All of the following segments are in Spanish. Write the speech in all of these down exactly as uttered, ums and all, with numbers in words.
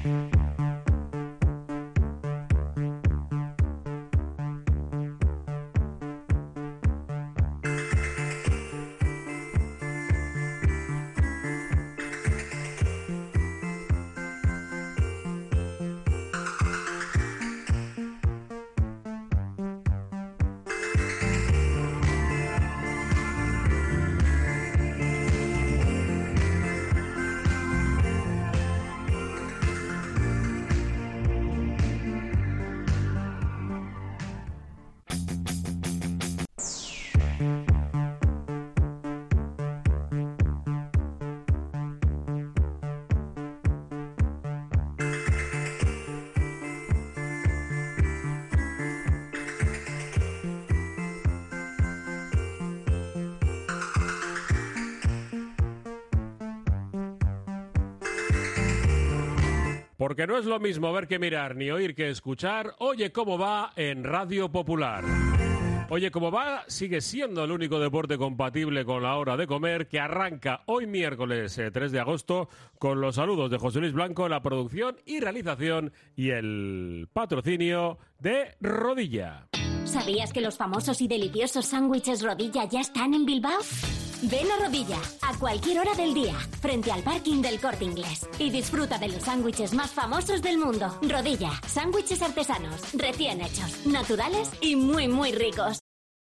Porque no es lo mismo ver que mirar ni oír que escuchar. Oye cómo va en Radio Popular. Oye cómo va sigue siendo el único deporte compatible con la hora de comer, que arranca hoy miércoles eh, tres de agosto con los saludos de José Luis Blanco, la producción y realización y el patrocinio de Rodilla. ¿Sabías que los famosos y deliciosos sándwiches Rodilla ya están en Bilbao? Ven a Rodilla, a cualquier hora del día, frente al parking del Corte Inglés, y disfruta de los sándwiches más famosos del mundo. Rodilla, sándwiches artesanos, recién hechos, naturales y muy, muy ricos.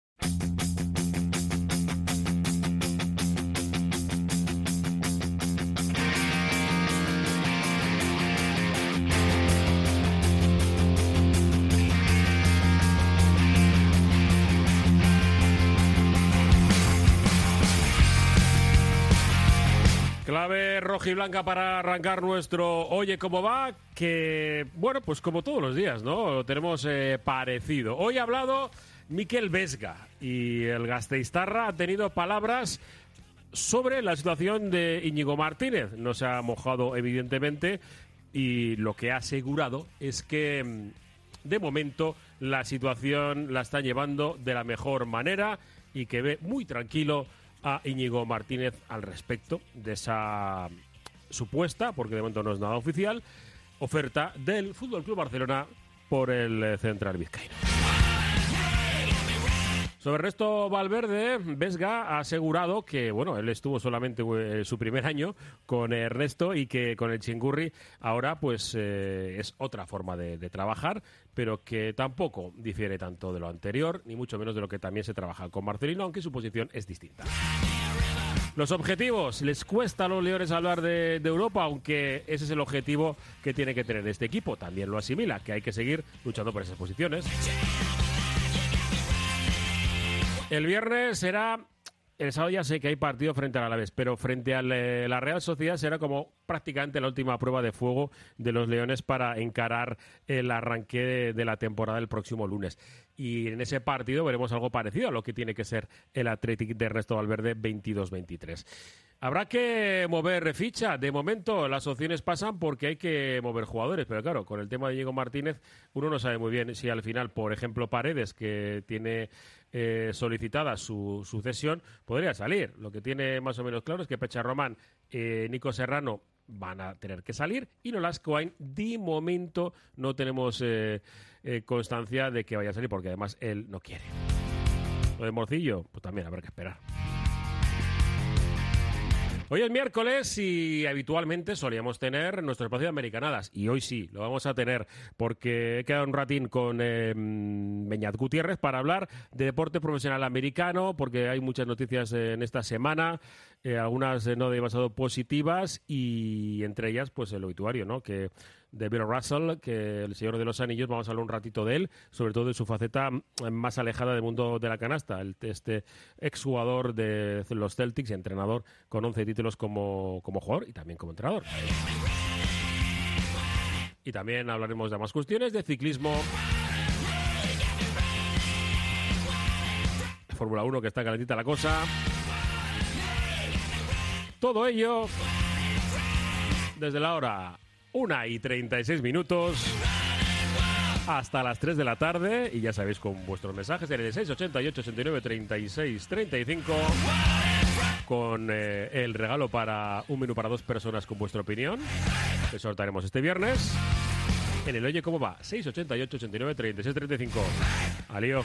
Clave rojiblanca para arrancar nuestro Oye cómo va, que, bueno, pues como todos los días, ¿no? Lo tenemos eh, parecido. Hoy ha hablado Mikel Vesga y el Gasteiztarra ha tenido palabras sobre la situación de Íñigo Martínez. No se ha mojado, evidentemente, y lo que ha asegurado es que, de momento, la situación la está llevando de la mejor manera y que ve muy tranquilo a Íñigo Martínez al respecto de esa supuesta, porque de momento no es nada oficial, oferta del F C Barcelona por el central vizcaíno. Sobre Ernesto Valverde, Vesga ha asegurado que, bueno, él estuvo solamente eh, su primer año con Ernesto y que con el Chingurri ahora pues eh, es otra forma de, de trabajar, pero que tampoco difiere tanto de lo anterior, ni mucho menos de lo que también se trabaja con Marcelino, aunque su posición es distinta. Los objetivos, les cuesta a los Leones hablar de, de Europa, aunque ese es el objetivo que tiene que tener este equipo. También lo asimila, que hay que seguir luchando por esas posiciones. El viernes será, el sábado ya sé que hay partido frente al Alavés, pero frente a la Real Sociedad será como prácticamente la última prueba de fuego de los Leones para encarar el arranque de, de la temporada el próximo lunes. Y en ese partido veremos algo parecido a lo que tiene que ser el Athletic de Ernesto Valverde veintidós veintitrés. Habrá que mover ficha. De momento las opciones pasan porque hay que mover jugadores, pero claro, con el tema de Íñigo Martínez uno no sabe muy bien si al final, por ejemplo, Paredes, que tiene eh, solicitada su sucesión, podría salir. Lo que tiene más o menos claro es que Pecha Román, eh, Nico Serrano van a tener que salir y Nolasco Coain, de momento no tenemos eh, eh, constancia de que vaya a salir porque además él no quiere. Lo de Morcillo, pues también habrá que esperar. Hoy es miércoles y habitualmente solíamos tener nuestro espacio de americanadas y hoy sí, lo vamos a tener porque he quedado un ratín con eh, Beñat Gutiérrez para hablar de deporte profesional americano porque hay muchas noticias eh, en esta semana, eh, algunas eh, no demasiado positivas y entre ellas pues el obituario, ¿no? Que de Bill Russell, que el Señor de los Anillos, vamos a hablar un ratito de él, sobre todo de su faceta más alejada del mundo de la canasta, el, este exjugador de los Celtics y entrenador con once títulos como, como jugador y también como entrenador. Y también hablaremos de más cuestiones, de ciclismo, Fórmula uno, que está calentita la cosa. Todo ello desde la hora una y treinta y seis minutos hasta las tres de la tarde. Y ya sabéis, con vuestros mensajes en el seis ochenta y ocho, sesenta y nueve, treinta y seis, treinta y cinco, con eh, el regalo para un menú para dos personas con vuestra opinión. que sortaremos este viernes en el Oye Cómo Va, seis ochenta y ocho, ochenta y nueve, treinta y seis, treinta y cinco. Alío.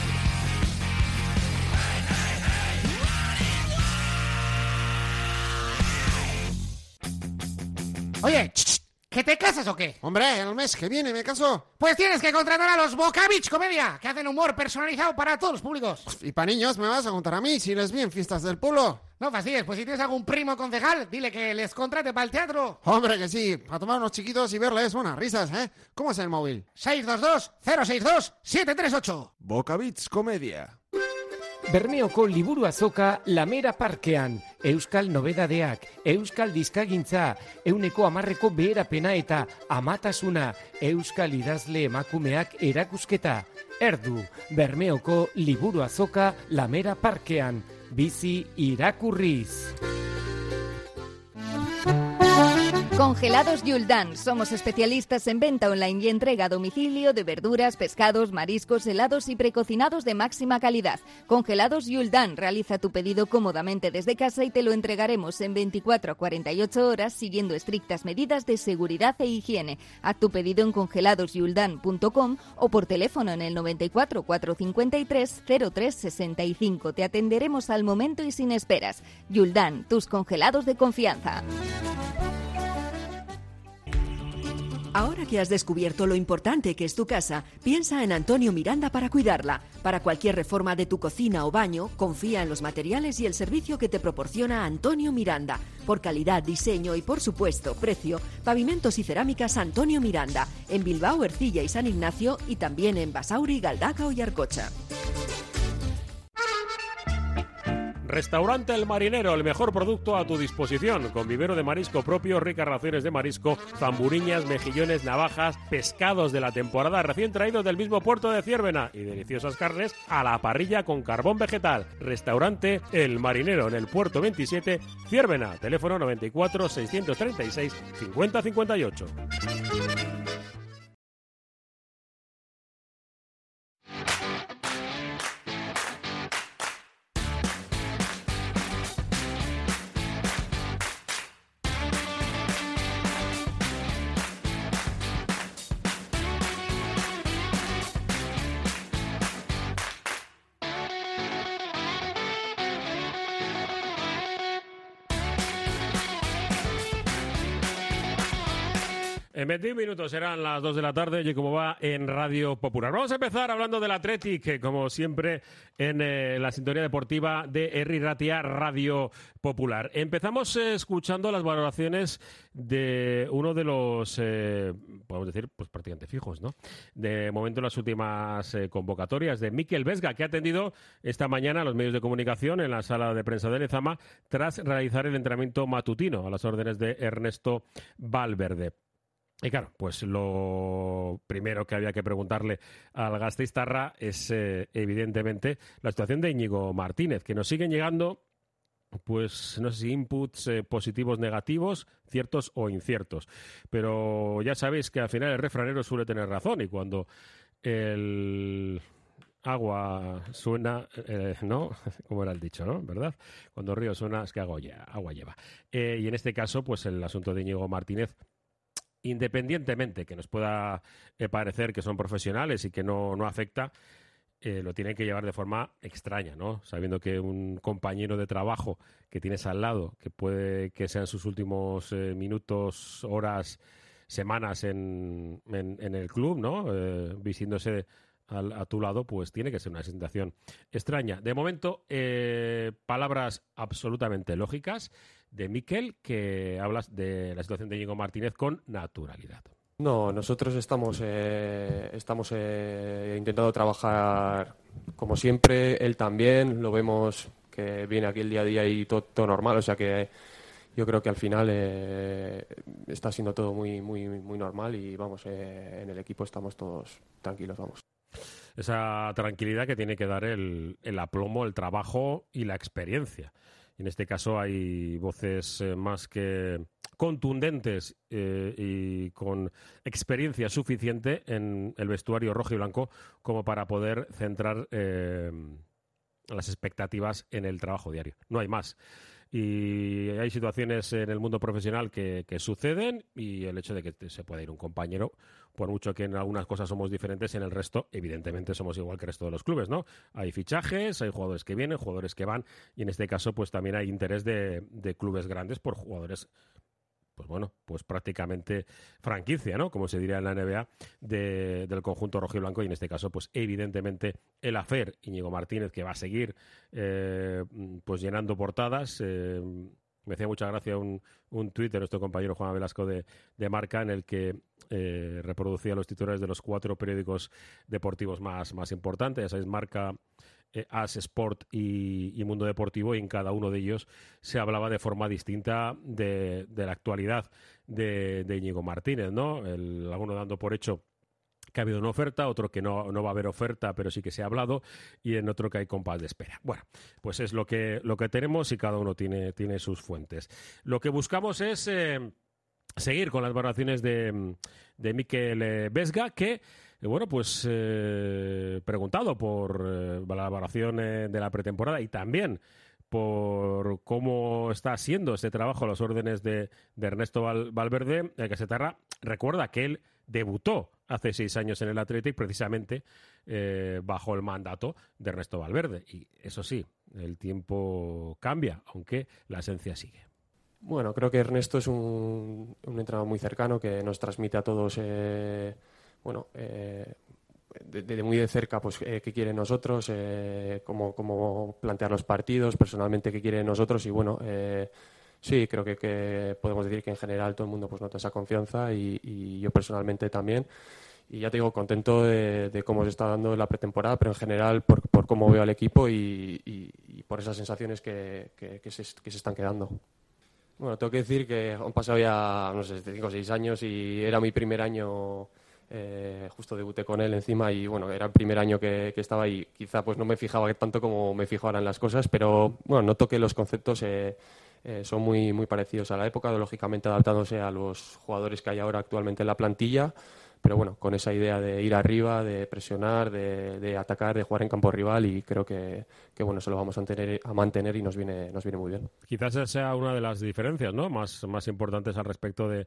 Oye, ¿que te casas o qué? Hombre, el mes que viene me caso. Pues tienes que contratar a los Bocavich Comedia, que hacen humor personalizado para todos los públicos. Y para niños me vas a contar a mí si les vi en fiestas del pueblo. No fastidies, pues si tienes algún primo concejal, dile que les contrate para el teatro. Hombre, que sí, para tomar unos chiquitos y verles buenas risas, ¿eh? ¿Cómo es el móvil? seis dos dos, cero seis dos, siete tres ocho. Bocavich Comedia. Bermeoko liburu azoka Lamera Parkean, Euskal Nobedadeak, Euskal Dizkagintza, euneko hamarreko beherapena eta amatasuna, Euskal idazle emakumeak erakusketa. Erdu, Bermeoko liburu azoka Lamera Parkean, bizi irakurriz. Congelados Yuldan. Somos especialistas en venta online y entrega a domicilio de verduras, pescados, mariscos, helados y precocinados de máxima calidad. Congelados Yuldan. Realiza tu pedido cómodamente desde casa y te lo entregaremos en veinticuatro a cuarenta y ocho horas siguiendo estrictas medidas de seguridad e higiene. Haz tu pedido en congelados yuldan punto com o por teléfono en el noventa y cuatro, cuatrocientos cincuenta y tres, cero tres sesenta y cinco. Te atenderemos al momento y sin esperas. Yuldan, tus congelados de confianza. Ahora que has descubierto lo importante que es tu casa, piensa en Antonio Miranda para cuidarla. Para cualquier reforma de tu cocina o baño, confía en los materiales y el servicio que te proporciona Antonio Miranda. Por calidad, diseño y, por supuesto, precio, pavimentos y cerámicas Antonio Miranda. En Bilbao, Ercilla y San Ignacio y también en Basauri, Galdacao y Arcocha. Restaurante El Marinero, el mejor producto a tu disposición, con vivero de marisco propio, ricas raciones de marisco, zamburiñas, mejillones, navajas, pescados de la temporada recién traídos del mismo puerto de Ciérvena y deliciosas carnes a la parrilla con carbón vegetal. Restaurante El Marinero, en el puerto veintisiete, Ciérvena, teléfono noventa y cuatro, seiscientos treinta y seis, cincuenta cincuenta y ocho. En veintiún minutos serán las dos de la tarde, oye, cómo va en Radio Popular. Vamos a empezar hablando del Athletic, que como siempre en eh, la sintonía deportiva de Herri Ratia Radio Popular. Empezamos eh, escuchando las valoraciones de uno de los, eh, podemos decir, pues prácticamente fijos, ¿no? De momento en las últimas eh, convocatorias, de Mikel Vesga, que ha atendido esta mañana a los medios de comunicación en la sala de prensa de Lezama tras realizar el entrenamiento matutino a las órdenes de Ernesto Valverde. Y claro, pues lo primero que había que preguntarle al gasteiztarra es eh, evidentemente la situación de Íñigo Martínez, que nos siguen llegando, pues no sé si inputs eh, positivos, negativos, ciertos o inciertos. Pero ya sabéis que al final el refranero suele tener razón y cuando el agua suena, eh, ¿no? Como era el dicho, ¿no? ¿Verdad? Cuando el río suena es que agua, agua lleva. Eh, y en este caso, pues el asunto de Íñigo Martínez, independientemente que nos pueda eh, parecer que son profesionales y que no, no afecta, eh, lo tienen que llevar de forma extraña, ¿no? Sabiendo que un compañero de trabajo que tienes al lado, que puede que sean sus últimos eh, minutos, horas, semanas en, en, en el club, ¿no? Eh, visiéndose al, a tu lado, pues tiene que ser una situación extraña. De momento, eh, palabras absolutamente lógicas de Mikel, que hablas de la situación de Íñigo Martínez con naturalidad. No, nosotros estamos eh, estamos eh, intentando trabajar como siempre, él también, lo vemos que viene aquí el día a día y todo, todo normal, o sea que yo creo que al final eh, está siendo todo muy muy muy normal y vamos, eh, en el equipo estamos todos tranquilos, vamos. Esa tranquilidad que tiene que dar el, el aplomo, el trabajo y la experiencia. En este caso hay voces eh, más que contundentes eh, y con experiencia suficiente en el vestuario rojo y blanco como para poder centrar eh, las expectativas en el trabajo diario. No hay más. y hay situaciones en el mundo profesional que, que suceden, y el hecho de que se pueda ir un compañero, por mucho que en algunas cosas somos diferentes, en el resto evidentemente somos igual que el resto de los clubes, ¿no? Hay fichajes, hay jugadores que vienen, jugadores que van, y en este caso pues también hay interés de, de clubes grandes por jugadores, pues bueno, pues prácticamente franquicia, ¿no? Como se diría en la N B A, de, del conjunto rojiblanco, y en este caso, pues evidentemente el afer Íñigo Martínez, que va a seguir eh, pues llenando portadas. Eh, me hacía mucha gracia un, un tuit de nuestro compañero Juan Velasco de, de Marca, en el que eh, reproducía los titulares de los cuatro periódicos deportivos más, más importantes. Ya sabéis, Marca, Eh, As, Sport y, y Mundo Deportivo, y en cada uno de ellos se hablaba de forma distinta de, de la actualidad de, de Íñigo Martínez, ¿no? El, alguno dando por hecho que ha habido una oferta, otro que no, no va a haber oferta, pero sí que se ha hablado, y en otro que hay compás de espera. Bueno, pues es lo que, lo que tenemos, y cada uno tiene, tiene sus fuentes. Lo que buscamos es eh, seguir con las valoraciones de, de Mikel Vesga, que bueno, pues eh, preguntado por eh, la valoración eh, de la pretemporada, y también por cómo está siendo este trabajo a las órdenes de, de Ernesto Val, Valverde, el Casetarra recuerda que él debutó hace seis años en el Athletic precisamente eh, bajo el mandato de Ernesto Valverde. Y eso sí, el tiempo cambia, aunque la esencia sigue. Bueno, creo que Ernesto es un, un entrenador muy cercano que nos transmite a todos... Eh, bueno, eh, de, de muy de cerca, pues eh, qué quieren nosotros, eh, cómo, cómo plantear los partidos, personalmente qué quieren nosotros, y bueno, eh, sí, creo que, que podemos decir que en general todo el mundo pues nota esa confianza, y, y yo personalmente también, y ya te digo, contento de, de cómo se está dando la pretemporada, pero en general por, por cómo veo al equipo y, y, y por esas sensaciones que, que, que, se, que se están quedando. Bueno, tengo que decir que han pasado ya, no sé, cinco o seis años, y era mi primer año. Eh, justo debuté con él encima, y bueno, era el primer año que, que estaba, y quizá pues no me fijaba tanto como me fijo ahora en las cosas, pero bueno, noto que los conceptos eh, eh, son muy, muy parecidos a la época, lógicamente adaptándose a los jugadores que hay ahora actualmente en la plantilla, pero bueno, con esa idea de ir arriba, de presionar, de, de atacar, de jugar en campo rival, y creo que, que bueno, eso lo vamos a mantener, a mantener y nos viene, nos viene muy bien. Quizás esa sea una de las diferencias, ¿no?, más, más importantes al respecto de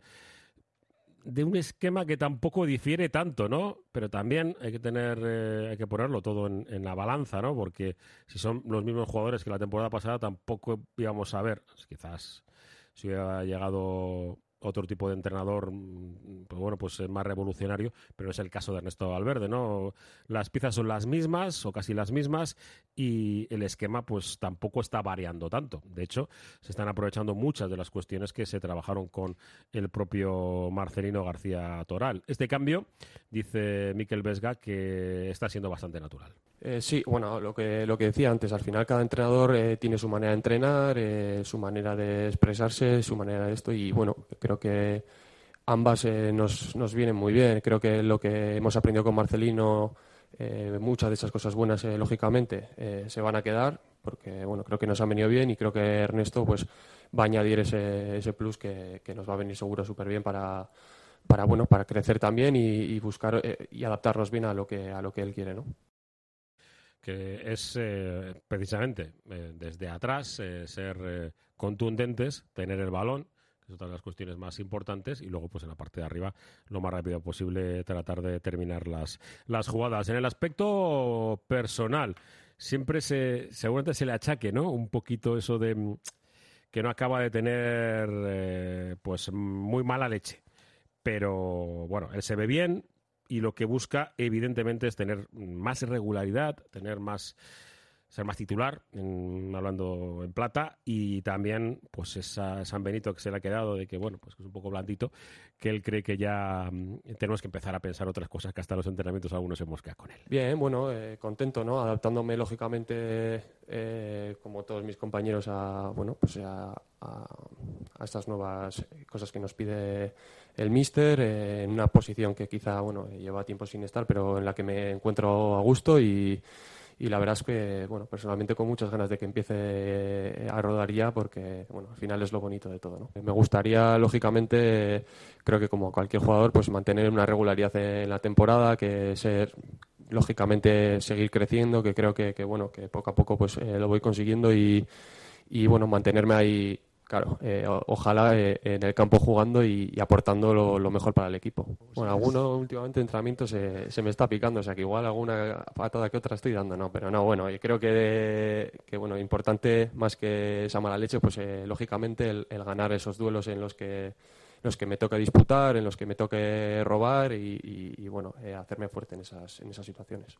de un esquema que tampoco difiere tanto, ¿no? Pero también hay que tener, eh, hay que ponerlo todo en, en la balanza, ¿no? Porque si son los mismos jugadores que la temporada pasada, tampoco íbamos a ver. Quizás si hubiera llegado otro tipo de entrenador, pues bueno, pues más revolucionario, pero no es el caso de Ernesto Valverde, ¿no? Las piezas son las mismas, o casi las mismas, y el esquema pues tampoco está variando tanto. De hecho, se están aprovechando muchas de las cuestiones que se trabajaron con el propio Marcelino García Toral. Este cambio, dice Mikel Vesga, que está siendo bastante natural. Eh, sí, bueno, lo que, lo que decía antes, al final cada entrenador eh, tiene su manera de entrenar, eh, su manera de expresarse, su manera de esto, y bueno, creo que ambas eh, nos, nos vienen muy bien. Creo que lo que hemos aprendido con Marcelino, eh, muchas de esas cosas buenas, eh, lógicamente, eh, se van a quedar, porque bueno, creo que nos han venido bien, y creo que Ernesto pues va a añadir ese, ese plus que, que nos va a venir seguro súper bien para, para, bueno, para crecer también y, y buscar eh, y adaptarnos bien a lo que, a lo que él quiere, ¿no? Que es eh, precisamente eh, desde atrás eh, ser eh, contundentes, tener el balón, que es otra de las cuestiones más importantes, y luego pues en la parte de arriba lo más rápido posible tratar de terminar las, las jugadas. En el aspecto personal, siempre se seguramente se le achaque, ¿no?, un poquito eso de que no acaba de tener eh, pues muy mala leche, pero bueno, él se ve bien. Y lo que busca, evidentemente, es tener más regularidad, tener más, ser más titular, en, hablando en plata, y también, pues, esa San Benito que se le ha quedado de que, bueno, pues que es un poco blandito, que él cree que ya um, tenemos que empezar a pensar otras cosas, que hasta los entrenamientos algunos hemos quedado con él. Bien, bueno, eh, contento, ¿no? Adaptándome, lógicamente, eh, como todos mis compañeros, a, bueno, pues a, a, a estas nuevas cosas que nos pide el míster, eh, en una posición que quizá, bueno, lleva tiempo sin estar, pero en la que me encuentro a gusto, y, y la verdad es que, bueno, personalmente con muchas ganas de que empiece a rodar ya, porque, bueno, al final es lo bonito de todo, ¿no? Me gustaría, lógicamente, creo que como cualquier jugador, pues mantener una regularidad en la temporada, que ser, lógicamente, seguir creciendo, que creo que, que bueno, que poco a poco pues eh, lo voy consiguiendo, y y bueno, mantenerme ahí, claro, eh, o- ojalá eh, en el campo jugando y, y aportando lo, lo mejor para el equipo. Bueno, alguno últimamente entrenamiento se, se me está picando, o sea que igual alguna patada que otra estoy dando, no, pero no, bueno, yo creo que, que bueno, importante más que esa mala leche, pues eh, lógicamente el, el ganar esos duelos en los que los que me toque disputar, en los que me toque robar y, y- y, bueno, eh, hacerme fuerte en esas, en esas situaciones.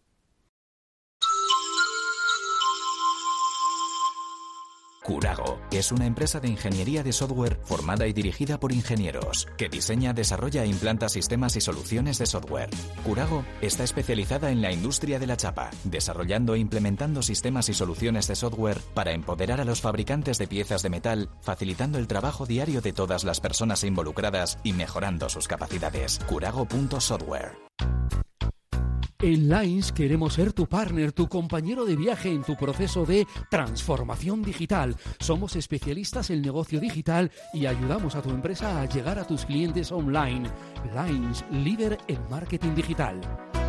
Curago es una empresa de ingeniería de software formada y dirigida por ingenieros, que diseña, desarrolla e implanta sistemas y soluciones de software. Curago está especializada en la industria de la chapa, desarrollando e implementando sistemas y soluciones de software para empoderar a los fabricantes de piezas de metal, facilitando el trabajo diario de todas las personas involucradas y mejorando sus capacidades. Curago punto software. En Lines queremos ser tu partner, tu compañero de viaje en tu proceso de transformación digital. Somos especialistas en negocio digital y ayudamos a tu empresa a llegar a tus clientes online. Lines, líder en marketing digital.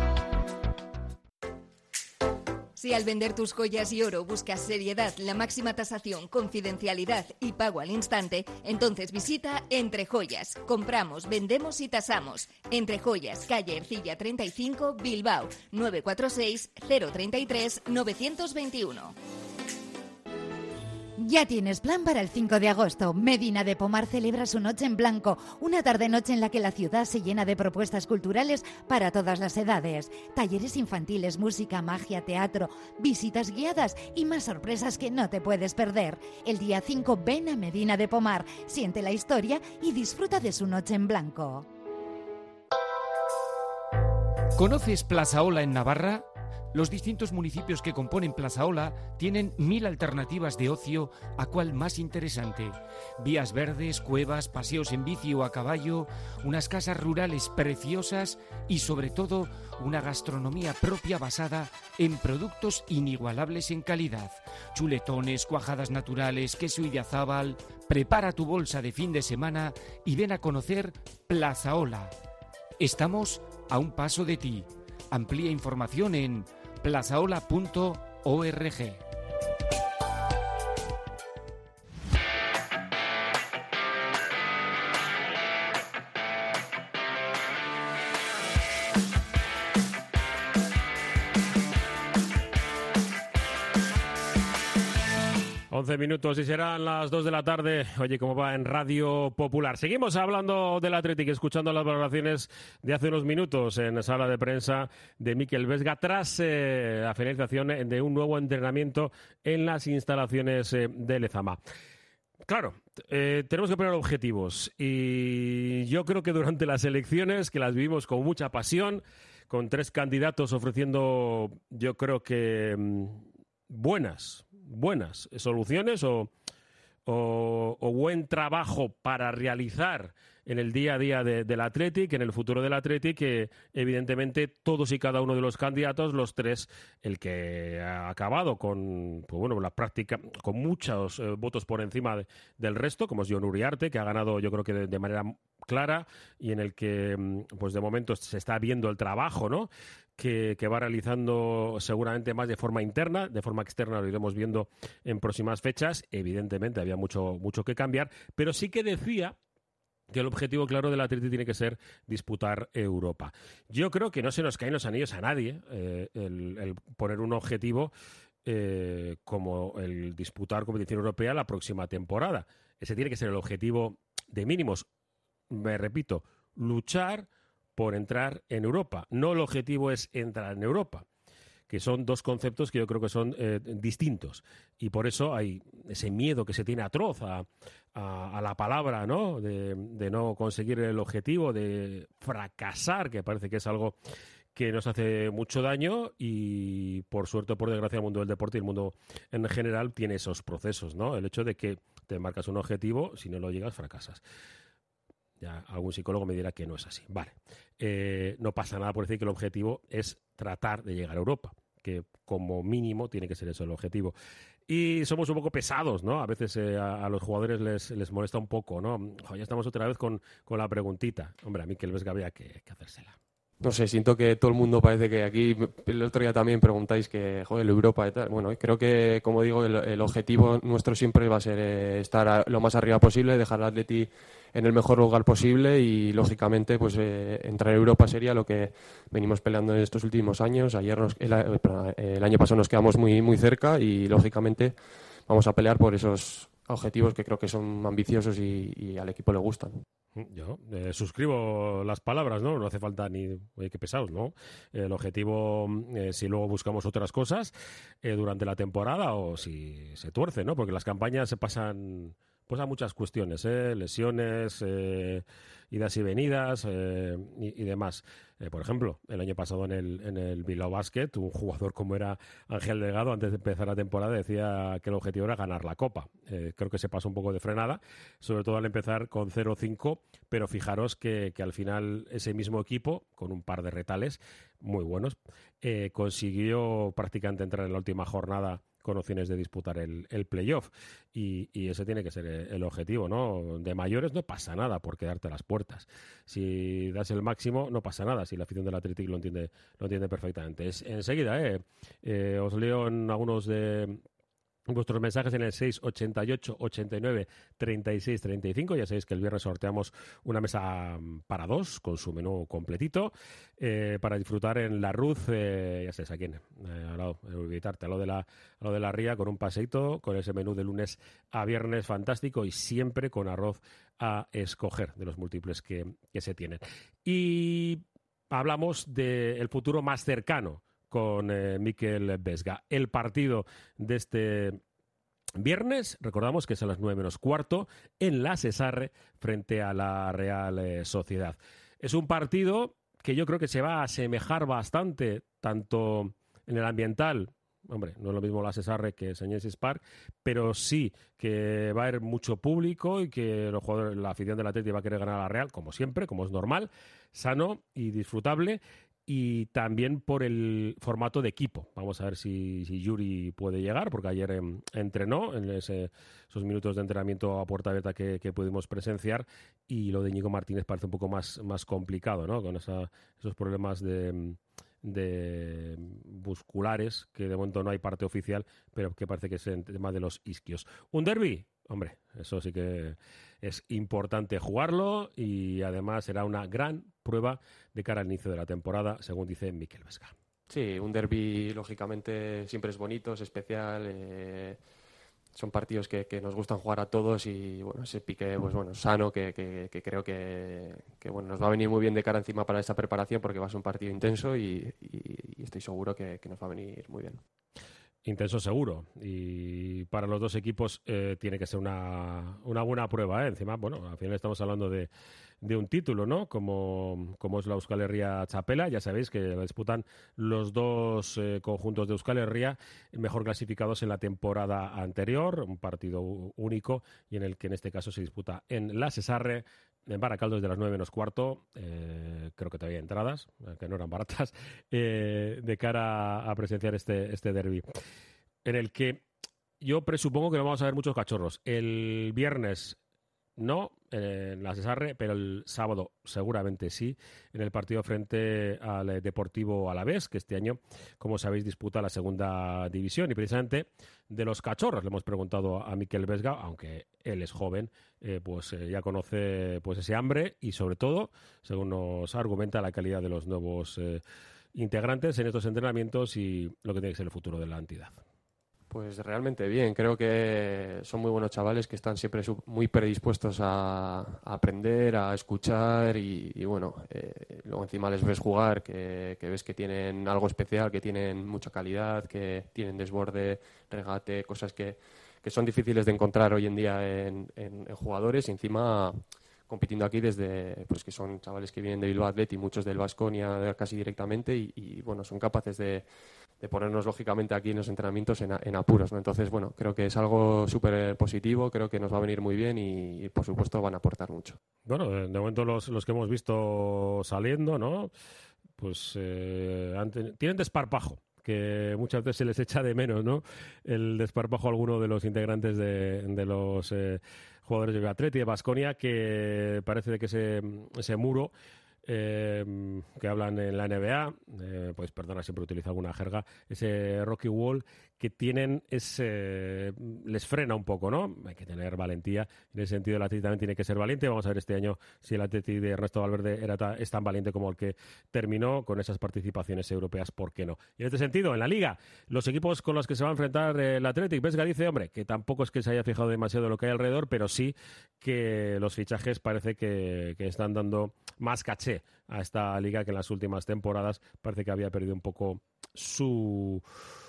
Si al vender tus joyas y oro buscas seriedad, la máxima tasación, confidencialidad y pago al instante, entonces visita Entre Joyas. Compramos, vendemos y tasamos. Entre Joyas, calle Ercilla treinta y cinco, Bilbao, nueve cuatro seis, cero tres tres, nueve dos uno. Ya tienes plan para el cinco de agosto. Medina de Pomar celebra su Noche en Blanco, una tarde-noche en la que la ciudad se llena de propuestas culturales para todas las edades. Talleres infantiles, música, magia, teatro, visitas guiadas y más sorpresas que no te puedes perder. El día cinco ven a Medina de Pomar, siente la historia y disfruta de su Noche en Blanco. ¿Conoces Plazaola en Navarra? Los distintos municipios que componen Plazaola tienen mil alternativas de ocio, a cuál más interesante. Vías verdes, cuevas, paseos en bici o a caballo, unas casas rurales preciosas y sobre todo una gastronomía propia basada en productos inigualables en calidad. Chuletones, cuajadas naturales, queso idiazábal. Prepara tu bolsa de fin de semana y ven a conocer Plazaola. Estamos a un paso de ti. Amplía información en plazaola punto org. once minutos y serán las dos de la tarde. Oye, ¿cómo va en Radio Popular? Seguimos hablando del Athletic, escuchando las valoraciones de hace unos minutos en sala de prensa de Mikel Vesga tras eh, la finalización de un nuevo entrenamiento en las instalaciones eh, de Lezama. Claro, eh, tenemos que poner objetivos y yo creo que durante las elecciones, que las vivimos con mucha pasión, con tres candidatos ofreciendo, yo creo que mmm, buenas buenas soluciones o, o, o buen trabajo para realizar en el día a día de, del Athletic, en el futuro del Athletic, que evidentemente todos y cada uno de los candidatos, los tres, el que ha acabado con pues bueno, la práctica, con muchos eh, votos por encima de, del resto, como es Jon Uriarte, que ha ganado yo creo que de, de manera clara y en el que pues de momento se está viendo el trabajo, ¿no? Que, que va realizando seguramente más de forma interna, de forma externa lo iremos viendo en próximas fechas. Evidentemente había mucho, mucho que cambiar, pero sí que decía que el objetivo claro del Athletic tiene que ser disputar Europa. Yo creo que no se nos caen los anillos a nadie eh, el, el poner un objetivo eh, como el disputar competición europea la próxima temporada. Ese tiene que ser el objetivo de mínimos. Me repito, luchar por entrar en Europa. No el objetivo es entrar en Europa, que son dos conceptos que yo creo que son eh, distintos. Y por eso hay ese miedo que se tiene atroz a, a, a la palabra, ¿no? De, de no conseguir el objetivo, de fracasar, que parece que es algo que nos hace mucho daño y, por suerte o por desgracia, el mundo del deporte y el mundo en general tiene esos procesos, ¿no? El hecho de que te marcas un objetivo, si no lo llegas, fracasas. Ya algún psicólogo me dirá que no es así. Vale, eh, no pasa nada por decir que el objetivo es tratar de llegar a Europa, que como mínimo tiene que ser eso el objetivo. Y somos un poco pesados, ¿no? A veces eh, a, a los jugadores les, les molesta un poco, ¿no? Oh, ya estamos otra vez con, con la preguntita. Hombre, a Mikel Vesga había que, que hacérsela. No sé, siento que todo el mundo parece que aquí, el otro día también preguntáis que, joder, Europa y tal. Bueno, creo que, como digo, el, el objetivo nuestro siempre va a ser eh, estar a, lo más arriba posible, dejar al Atleti en el mejor lugar posible y, lógicamente, pues eh, entrar en Europa sería lo que venimos peleando en estos últimos años. Ayer, nos, el, el año pasado nos quedamos muy, muy cerca y, lógicamente, vamos a pelear por esos objetivos que creo que son ambiciosos y, y al equipo le gustan. Yo eh, suscribo las palabras, ¿no? No hace falta ni... Oye, qué pesados, ¿no? El objetivo, eh, si luego buscamos otras cosas eh, durante la temporada o si se tuerce, ¿no? Porque las campañas se pasan pues a muchas cuestiones, ¿eh? Lesiones, eh, idas y venidas eh, y, y demás. Eh, por ejemplo, el año pasado en el, en el Bilbao Basket, un jugador como era Ángel Delgado, antes de empezar la temporada, decía que el objetivo era ganar la Copa. Eh, creo que se pasó un poco de frenada, sobre todo al empezar con cero cinco, pero fijaros que, que al final ese mismo equipo, con un par de retales muy buenos, eh, consiguió prácticamente entrar en la última jornada con opciones de disputar el, el playoff. Y, y ese tiene que ser el objetivo, ¿no? De mayores no pasa nada por quedarte a las puertas. Si das el máximo, no pasa nada. Si la afición del Athletic lo entiende, lo entiende perfectamente. Es, enseguida, ¿eh? Eh, os leo en algunos de vuestros mensajes en el seis ochenta y ocho, ochenta y nueve, treinta y seis, treinta y cinco. Ya sabéis que el viernes sorteamos una mesa para dos con su menú completito eh, para disfrutar en la Ruz, eh, ya sabéis a quién, eh, al lado, evitarte, a lo de la, a lo de la Ría, con un paseíto, con ese menú de lunes a viernes fantástico y siempre con arroz a escoger de los múltiples que, que se tienen. Y hablamos del futuro más cercano con eh, Mikel Vesga. El partido de este viernes, recordamos que es a las nueve menos cuarto, en la Cesarre, frente a la Real eh, Sociedad. Es un partido que yo creo que se va a asemejar bastante, tanto en el ambiental, hombre, no es lo mismo la Cesarre que Saint James's Park, pero sí que va a haber mucho público y que los jugadores, la afición del Atleti va a querer ganar a la Real, como siempre, como es normal, sano y disfrutable. Y también por el formato de equipo. Vamos a ver si, si Yuri puede llegar, porque ayer eh, entrenó en ese, esos minutos de entrenamiento a puerta abierta que, que pudimos presenciar, y lo de Íñigo Martínez parece un poco más, más complicado, ¿no? Con esa, esos problemas de, de musculares, que de momento no hay parte oficial, pero que parece que es el tema de los isquios. Un derbi, hombre, eso sí que es importante jugarlo y además será una gran prueba de cara al inicio de la temporada, según dice Mikel Vesga. Sí, un derbi lógicamente siempre es bonito, es especial, eh, son partidos que, que nos gustan jugar a todos y bueno, ese pique pues bueno, sano que, que, que creo que, que bueno, nos va a venir muy bien de cara encima para esta preparación, porque va a ser un partido intenso y, y, y estoy seguro que, que nos va a venir muy bien. Intenso seguro, y para los dos equipos eh, tiene que ser una, una buena prueba, ¿eh? Encima, bueno, al final estamos hablando de, de un título, ¿no? Como, como es la Euskal Herria Txapela. Ya sabéis que la disputan los dos eh, conjuntos de Euskal Herria mejor clasificados en la temporada anterior, un partido único y en el que en este caso se disputa en la Cesarre, en Baracaldo, desde las nueve menos cuarto. Eh, creo que todavía hay entradas, que no eran baratas, eh, de cara a presenciar este, este derbi, en el que yo presupongo que no vamos a ver muchos cachorros. El viernes no, en la Cesarre, pero el sábado seguramente sí, en el partido frente al Deportivo Alavés, que este año, como sabéis, disputa la segunda división. Y precisamente de los cachorros le hemos preguntado a Mikel Vesga, aunque él es joven, eh, pues eh, ya conoce pues ese hambre y, sobre todo, según nos argumenta, la calidad de los nuevos eh, integrantes en estos entrenamientos y lo que tiene que ser el futuro de la entidad. Pues realmente bien, creo que son muy buenos chavales que están siempre muy predispuestos a, a aprender, a escuchar y, y bueno, eh, luego encima les ves jugar, que, que ves que tienen algo especial, que tienen mucha calidad, que tienen desborde, regate, cosas que, que son difíciles de encontrar hoy en día en, en, en jugadores, y encima compitiendo aquí desde, pues que son chavales que vienen de Bilbao Athletic, muchos del Baskonia casi directamente y, y bueno, son capaces de, de ponernos lógicamente aquí en los entrenamientos en, en apuros, ¿no? Entonces, bueno, creo que es algo súper positivo, creo que nos va a venir muy bien y, y por supuesto van a aportar mucho. Bueno, de momento los, los que hemos visto saliendo, ¿no? Pues eh, han, tienen desparpajo, que muchas veces se les echa de menos, ¿no? El desparpajo a alguno de los integrantes de, de los eh, jugadores de Atleti, de Baskonia, que parece de que ese, ese muro eh, que hablan en la N B A, eh, pues perdona, siempre utilizo alguna jerga, ese Rocky Wall que tienen es, eh, les frena un poco, ¿no? Hay que tener valentía. En ese sentido, el Atleti también tiene que ser valiente. Vamos a ver este año si el Atleti de Ernesto Valverde era ta, es tan valiente como el que terminó con esas participaciones europeas, ¿por qué no? Y en este sentido, en la Liga, los equipos con los que se va a enfrentar el Athletic, Vesga dice, hombre, que tampoco es que se haya fijado demasiado en lo que hay alrededor, pero sí que los fichajes parece que, que están dando más caché a esta Liga que en las últimas temporadas parece que había perdido un poco su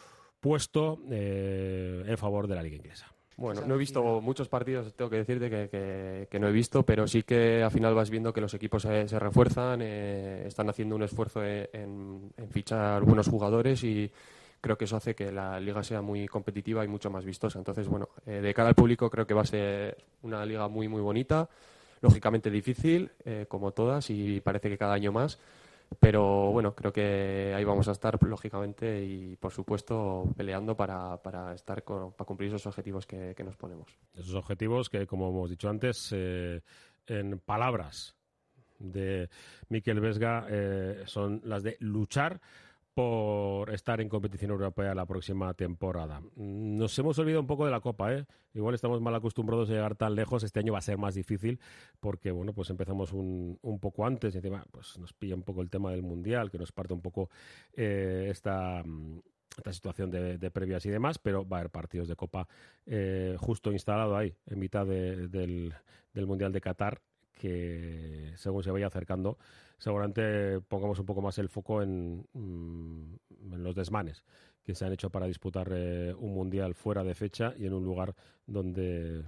puesto eh, en favor de la Liga Inglesa. Bueno, no he visto muchos partidos, tengo que decirte que, que, que no he visto, pero sí que al final vas viendo que los equipos se, se refuerzan, eh, están haciendo un esfuerzo en, en fichar buenos jugadores y creo que eso hace que la liga sea muy competitiva y mucho más vistosa. Entonces, bueno, eh, de cara al público creo que va a ser una liga muy, muy bonita, lógicamente difícil, eh, como todas, y parece que cada año más. Pero bueno, creo que ahí vamos a estar, lógicamente, y por supuesto peleando para, para estar con, para cumplir esos objetivos que, que nos ponemos. Esos objetivos que, como hemos dicho antes, eh, en palabras de Mikel Vesga, eh, son las de luchar por estar en competición europea la próxima temporada. Nos hemos olvidado un poco de la Copa, ¿eh? Igual estamos mal acostumbrados a llegar tan lejos. Este año va a ser más difícil porque, bueno, pues empezamos un, un poco antes y encima pues nos pilla un poco el tema del Mundial, que nos parte un poco eh, esta... esta situación de, de previas y demás, pero va a haber partidos de Copa eh, justo instalado ahí, en mitad de, del, del Mundial de Qatar, que según se vaya acercando, seguramente pongamos un poco más el foco en, en los desmanes que se han hecho para disputar eh, un Mundial fuera de fecha y en un lugar donde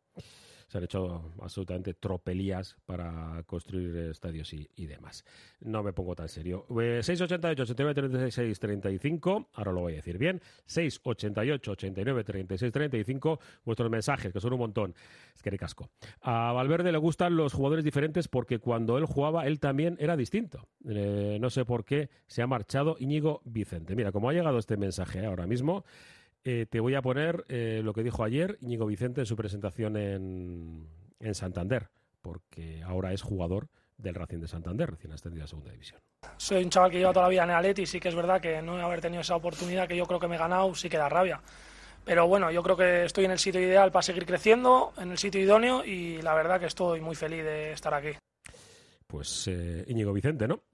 se han hecho absolutamente tropelías para construir estadios y, y demás. No me pongo tan serio. Eh, seis ochenta y ocho, ochenta y nueve, treinta y seis, treinta y cinco, ahora lo voy a decir bien, seis ochenta y ocho, ochenta y nueve, treinta y seis, treinta y cinco, vuestros mensajes, que son un montón. Es que eres casco. A Valverde le gustan los jugadores diferentes porque cuando él jugaba, él también era distinto. Eh, no sé por qué se ha marchado Íñigo Vicente. Mira, como ha llegado este mensaje ahora mismo, Eh, te voy a poner eh, lo que dijo ayer Íñigo Vicente en su presentación en, en Santander, porque ahora es jugador del Racing de Santander, recién ascendido a Segunda División. Soy un chaval que lleva toda la vida en el Atleti, sí que es verdad que no haber tenido esa oportunidad que yo creo que me he ganado, sí que da rabia. Pero bueno, yo creo que estoy en el sitio ideal para seguir creciendo, en el sitio idóneo, y la verdad que estoy muy feliz de estar aquí. Pues eh, Íñigo Vicente, ¿no?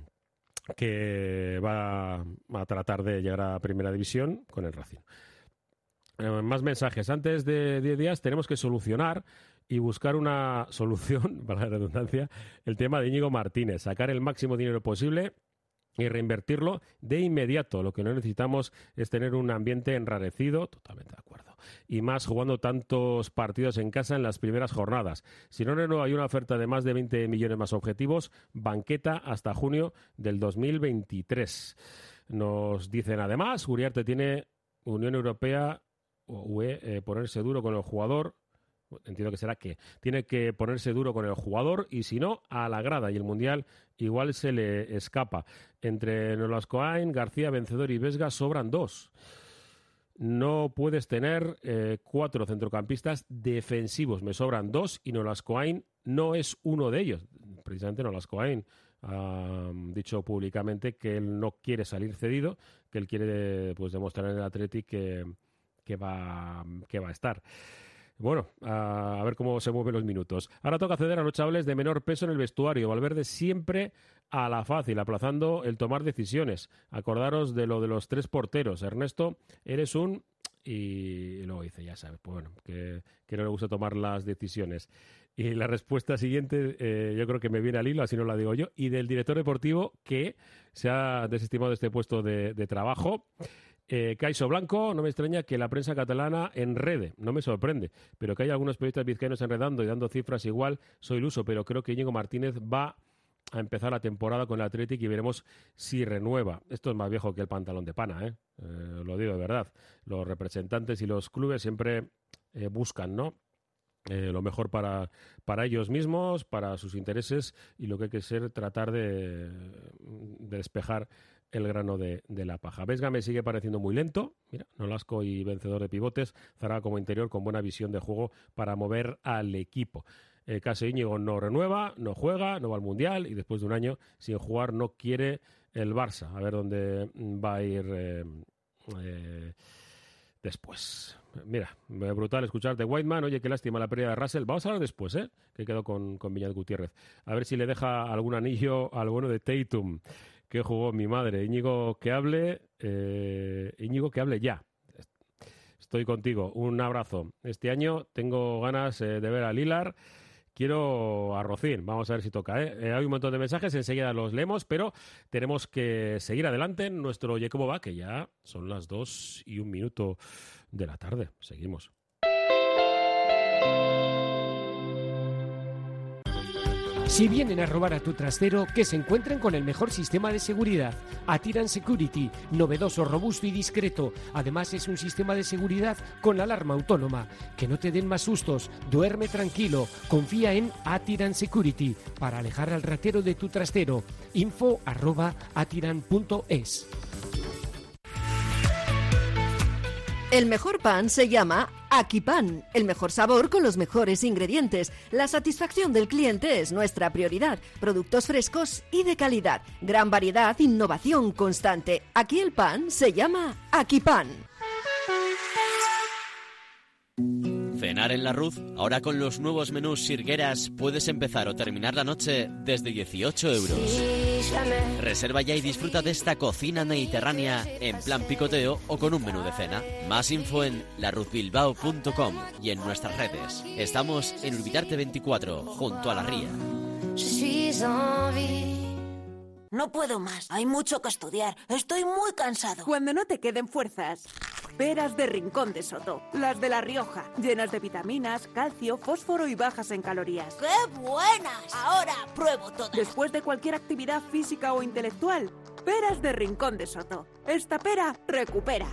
que va a tratar de llegar a Primera División con el Racing. Eh, más mensajes. Antes de diez días tenemos que solucionar y buscar una solución, para la redundancia, el tema de Íñigo Martínez. Sacar el máximo dinero posible y reinvertirlo de inmediato. Lo que no necesitamos es tener un ambiente enrarecido, totalmente de acuerdo, y más jugando tantos partidos en casa en las primeras jornadas. Si no, no hay una oferta de más de veinte millones más objetivos, banqueta hasta junio del dos mil veintitrés. Nos dicen además, Uriarte tiene Unión Europea o U E eh, ponerse duro con el jugador. Entiendo que será que tiene que ponerse duro con el jugador y si no, a la grada, y el Mundial igual se le escapa. Entre Nolascoain, García, Vencedor y Vesga sobran dos. No puedes tener eh, cuatro centrocampistas defensivos, me sobran dos y Nolascoain no es uno de ellos. Precisamente Nolascoain ha dicho públicamente que él no quiere salir cedido, que él quiere pues demostrar en el Athletic que, que, va, que va a estar. Bueno, a ver cómo se mueven los minutos. Ahora toca ceder a los chavales de menor peso en el vestuario. Valverde siempre a la fácil, aplazando el tomar decisiones. Acordaros de lo de los tres porteros. Ernesto, eres un... Y luego dice, ya sabes, pues bueno, que, que no le gusta tomar las decisiones. Y la respuesta siguiente, eh, yo creo que me viene al hilo, así no la digo yo, y del director deportivo que se ha desestimado de este puesto de, de trabajo. Eh, Caiso Blanco, no me extraña que la prensa catalana enrede, no me sorprende, pero que haya algunos periodistas vizcaínos enredando y dando cifras igual, soy iluso, pero creo que Íñigo Martínez va a empezar la temporada con el Athletic y veremos si renueva. Esto es más viejo que el pantalón de pana, ¿eh? Eh, lo digo de verdad. Los representantes y los clubes siempre eh, buscan, ¿no? Eh, lo mejor para, para ellos mismos, para sus intereses, y lo que hay que ser tratar de, de despejar el grano de, de la paja. Vesga me sigue pareciendo muy lento. Mira, Nolasco y Vencedor de pivotes. Zaragoza como interior con buena visión de juego para mover al equipo. eh, caso Íñigo no renueva, no juega, no va al Mundial y después de un año sin jugar no quiere el Barça. A ver dónde va a ir eh, eh, después. Mira, brutal escuchar de Whiteman. Oye, qué lástima la pérdida de Russell. Vamos a hablar después, ¿eh? Que quedó con, con Viñas Gutiérrez. A ver si le deja algún anillo al bueno de Tatum, que jugó mi madre. Íñigo, que hable. Eh, Íñigo, que hable ya. Estoy contigo. Un abrazo. Este año tengo ganas eh, de ver a Lillard. Quiero a Rocín. Vamos a ver si toca, ¿eh? Eh, hay un montón de mensajes, enseguida los leemos, pero tenemos que seguir adelante en nuestro Oye Cómo Va, que ya son las dos y un minuto de la tarde. Seguimos. Si vienen a robar a tu trastero, que se encuentren con el mejor sistema de seguridad. Atiran Security, novedoso, robusto y discreto. Además es un sistema de seguridad con alarma autónoma. Que no te den más sustos, duerme tranquilo. Confía en Atiran Security para alejar al ratero de tu trastero. Info arroba atiran punto es. El mejor pan se llama Akipan, el mejor sabor con los mejores ingredientes. La satisfacción del cliente es nuestra prioridad. Productos frescos y de calidad. Gran variedad, innovación constante. Aquí el pan se llama Akipan. Cenar en la Ruz, ahora con los nuevos menús Sirgueras puedes empezar o terminar la noche desde dieciocho euros. Reserva ya y disfruta de esta cocina mediterránea en plan picoteo o con un menú de cena. Más info en la ruz bilbao punto com y en nuestras redes. Estamos en Urbitarte veinticuatro, junto a la ría. No puedo más, hay mucho que estudiar, estoy muy cansado. Cuando no te queden fuerzas, peras de Rincón de Soto, las de La Rioja, llenas de vitaminas, calcio, fósforo y bajas en calorías. ¡Qué buenas! Ahora pruebo todas. Después de cualquier actividad física o intelectual, peras de Rincón de Soto. Esta pera recupera.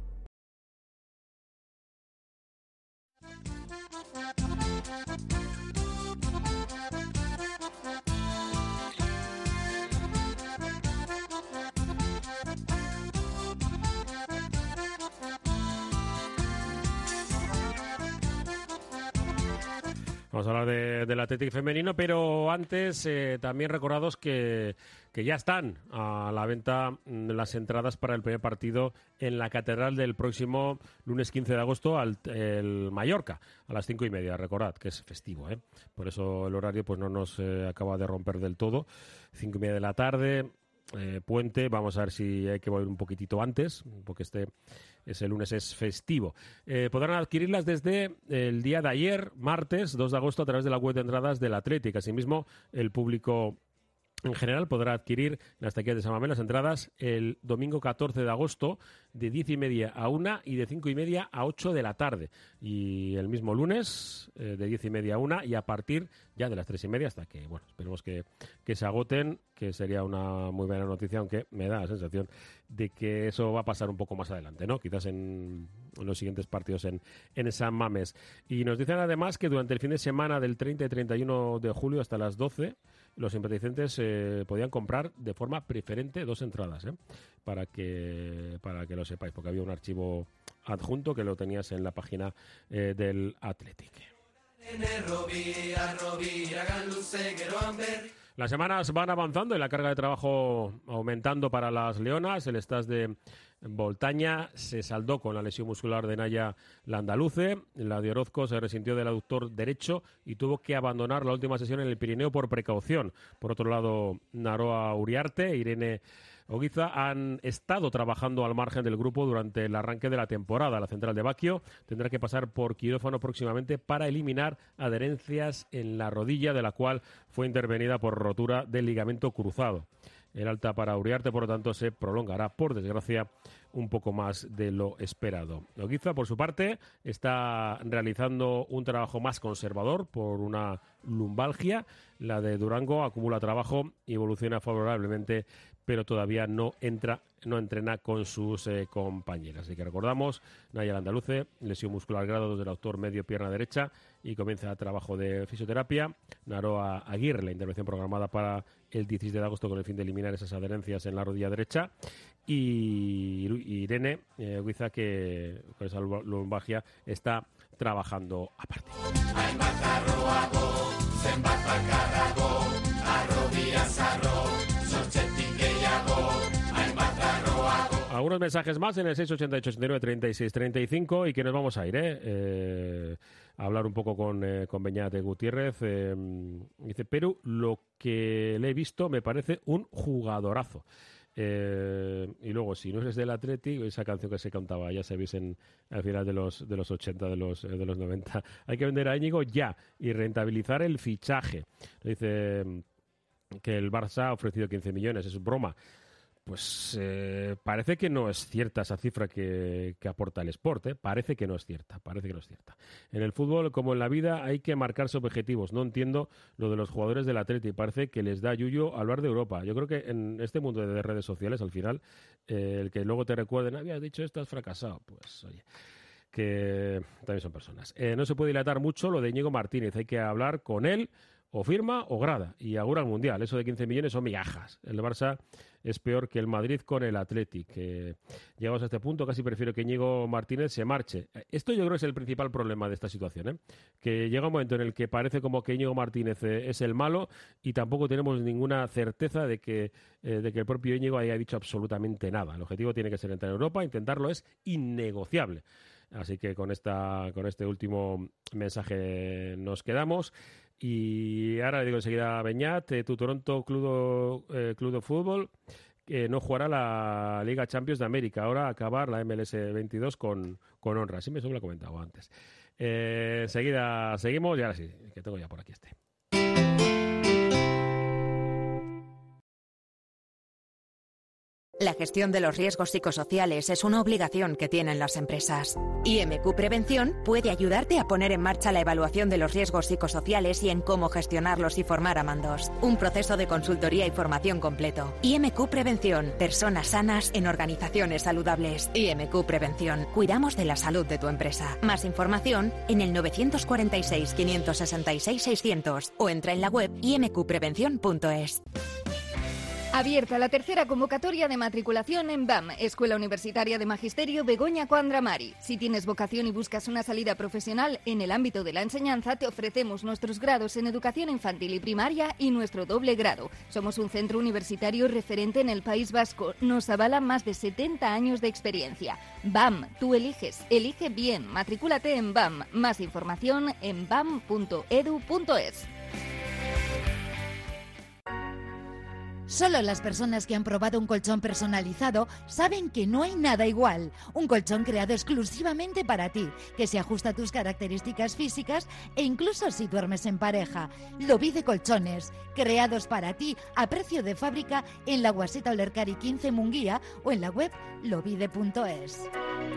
Vamos a hablar de, del Athletic femenino, pero antes eh, también recordados que, que ya están a la venta las entradas para el primer partido en la Catedral del próximo lunes quince de agosto al el Mallorca, a las cinco y media. Recordad que es festivo, ¿eh? Por eso el horario pues no nos eh, acaba de romper del todo. Cinco y media de la tarde, eh, puente. Vamos a ver si hay que volver un poquitito antes, porque este... Ese lunes es festivo. Eh, podrán adquirirlas desde el día de ayer, martes dos de agosto, a través de la web de entradas del Athletic. Asimismo, el público en general podrá adquirir las taquillas de San Mamés las entradas el domingo catorce de agosto de diez y media a una y de cinco y media a ocho de la tarde. Y el mismo lunes eh, de diez y media a una y a partir ya de las tres y media hasta que, bueno, esperemos que, que se agoten, que sería una muy buena noticia, aunque me da la sensación de que eso va a pasar un poco más adelante, ¿no? Quizás en, en los siguientes partidos en, en San Mamés. Y nos dicen además que durante el fin de semana del treinta y treinta y uno de julio hasta las doce, los simpatizantes eh, podían comprar de forma preferente dos entradas, ¿eh? Para que, para que lo sepáis, porque había un archivo adjunto que lo tenías en la página eh, del Athletic. Las semanas van avanzando y la carga de trabajo aumentando para las leonas. El Stás de Voltaña se saldó con la lesión muscular de Naya Landaluce. La de Orozco se resintió del aductor derecho y tuvo que abandonar la última sesión en el Pirineo por precaución. Por otro lado, Naroa Uriarte e Irene Oguiza han estado trabajando al margen del grupo durante el arranque de la temporada. La central de Baquio tendrá que pasar por quirófano próximamente para eliminar adherencias en la rodilla, de la cual fue intervenida por rotura del ligamento cruzado. El alta para Uriarte, por lo tanto, se prolongará, por desgracia, un poco más de lo esperado. Oguiza, por su parte, está realizando un trabajo más conservador por una lumbalgia. La de Durango acumula trabajo y evoluciona favorablemente, pero todavía no entra, no entrena con sus eh, compañeras. Así que recordamos, Naya Landaluce, lesión muscular grado dos del autor medio pierna derecha y comienza trabajo de fisioterapia. Naroa Aguirre, la intervención programada para el dieciséis de agosto con el fin de eliminar esas adherencias en la rodilla derecha. Y Irene eh, Oguiza, que con esa lumbalgia está trabajando aparte. zenbat bakarrago, arrobiaz arro, sortxetik gehiago, hainbat arroago. Algunos mensajes más en el seis ochenta y ocho, ochenta y nueve, treinta y seis, treinta y cinco y que nos vamos a ir, ¿eh? eh a hablar un poco con, eh, con Beñat Gutiérrez. Eh, dice, pero lo que le he visto me parece un jugadorazo. Eh, y luego, si no es del Atleti, esa canción que se cantaba, ya sabéis, en, al final de los, de los ochenta, de los, de los noventa, hay que vender a Íñigo ya y rentabilizar el fichaje. Dice que el Barça ha ofrecido quince millones, es broma. Pues eh, parece que no es cierta esa cifra que, que aporta el Sport, ¿eh? Parece que no es cierta, parece que no es cierta. En el fútbol, como en la vida, hay que marcarse objetivos. No entiendo lo de los jugadores del Atleti. Parece que les da yuyo hablar de Europa. Yo creo que en este mundo de redes sociales, al final, eh, el que luego te recuerden, habías dicho esto, has fracasado. Pues, oye, que también son personas. Eh, no se puede dilatar mucho lo de Íñigo Martínez. Hay que hablar con él, o firma o grada, y augura el Mundial. Eso de quince millones son migajas. El Barça es peor que el Madrid con el Athletic. Eh, llegamos a este punto, casi prefiero que Íñigo Martínez se marche. Esto yo creo que es el principal problema de esta situación, ¿eh? Que llega un momento en el que parece como que Íñigo Martínez eh, es el malo y tampoco tenemos ninguna certeza de que, eh, de que el propio Íñigo haya dicho absolutamente nada. El objetivo tiene que ser entrar en Europa, intentarlo es innegociable. Así que con, esta, con este último mensaje nos quedamos. Y ahora le digo enseguida a Beñat, eh, tu Toronto Club de, eh, Club de Fútbol eh, no jugará la Liga Champions de América. Ahora acabar la M L S veintidós con, con honra. Sí, me eso me lo he comentado antes. Eh, enseguida seguimos y ahora sí, que tengo ya por aquí este. La gestión de los riesgos psicosociales es una obligación que tienen las empresas. I M Q Prevención puede ayudarte a poner en marcha la evaluación de los riesgos psicosociales y en cómo gestionarlos y formar a mandos. Un proceso de consultoría y formación completo. I M Q Prevención. Personas sanas en organizaciones saludables. I M Q Prevención. Cuidamos de la salud de tu empresa. Más información en el nueve cuatro seis, cinco seis seis, seiscientos o entra en la web i m q prevención punto es. Abierta la tercera convocatoria de matriculación en B A M, Escuela Universitaria de Magisterio Begoña Coandramari. Si tienes vocación y buscas una salida profesional en el ámbito de la enseñanza, te ofrecemos nuestros grados en educación infantil y primaria y nuestro doble grado. Somos un centro universitario referente en el País Vasco. Nos avalan más de setenta años de experiencia. B A M, tú eliges, elige bien. Matricúlate en B A M. Más información en bam punto edu punto es. Solo las personas que han probado un colchón personalizado saben que no hay nada igual. Un colchón creado exclusivamente para ti, que se ajusta a tus características físicas e incluso si duermes en pareja. Lobide Colchones, creados para ti a precio de fábrica en la Guaseta Olercari quince Munguía o en la web lobide punto es.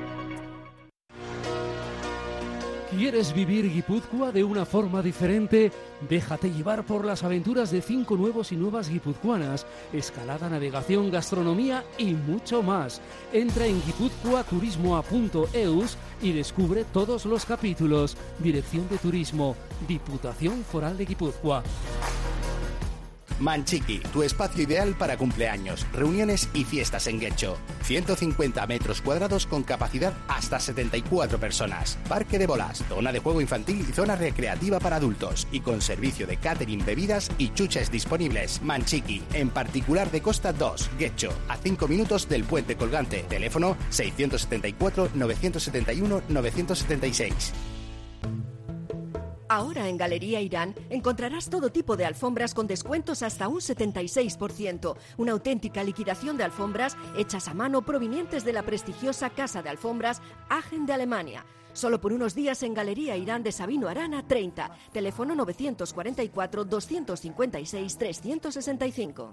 ¿Quieres vivir Guipúzcoa de una forma diferente? Déjate llevar por las aventuras de cinco nuevos y nuevas guipuzcoanas, escalada, navegación, gastronomía y mucho más. Entra en guipuzcoa turismoa punto eus y descubre todos los capítulos. Dirección de Turismo, Diputación Foral de Guipúzcoa. Manchiki, tu espacio ideal para cumpleaños, reuniones y fiestas en Getxo. ciento cincuenta metros cuadrados con capacidad hasta setenta y cuatro personas. Parque de bolas, zona de juego infantil y zona recreativa para adultos. Y con servicio de catering, bebidas y chuches disponibles. Manchiki, en particular de Costa dos, Getxo, a cinco minutos del puente colgante. Teléfono seiscientos setenta y cuatro, novecientos setenta y uno, novecientos setenta y seis. Ahora en Galería Irán encontrarás todo tipo de alfombras con descuentos hasta un setenta y seis por ciento. Una auténtica liquidación de alfombras hechas a mano provenientes de la prestigiosa casa de alfombras Agen de Alemania. Solo por unos días en Galería Irán de Sabino Arana treinta. Teléfono novecientos cuarenta y cuatro, doscientos cincuenta y seis, trescientos sesenta y cinco.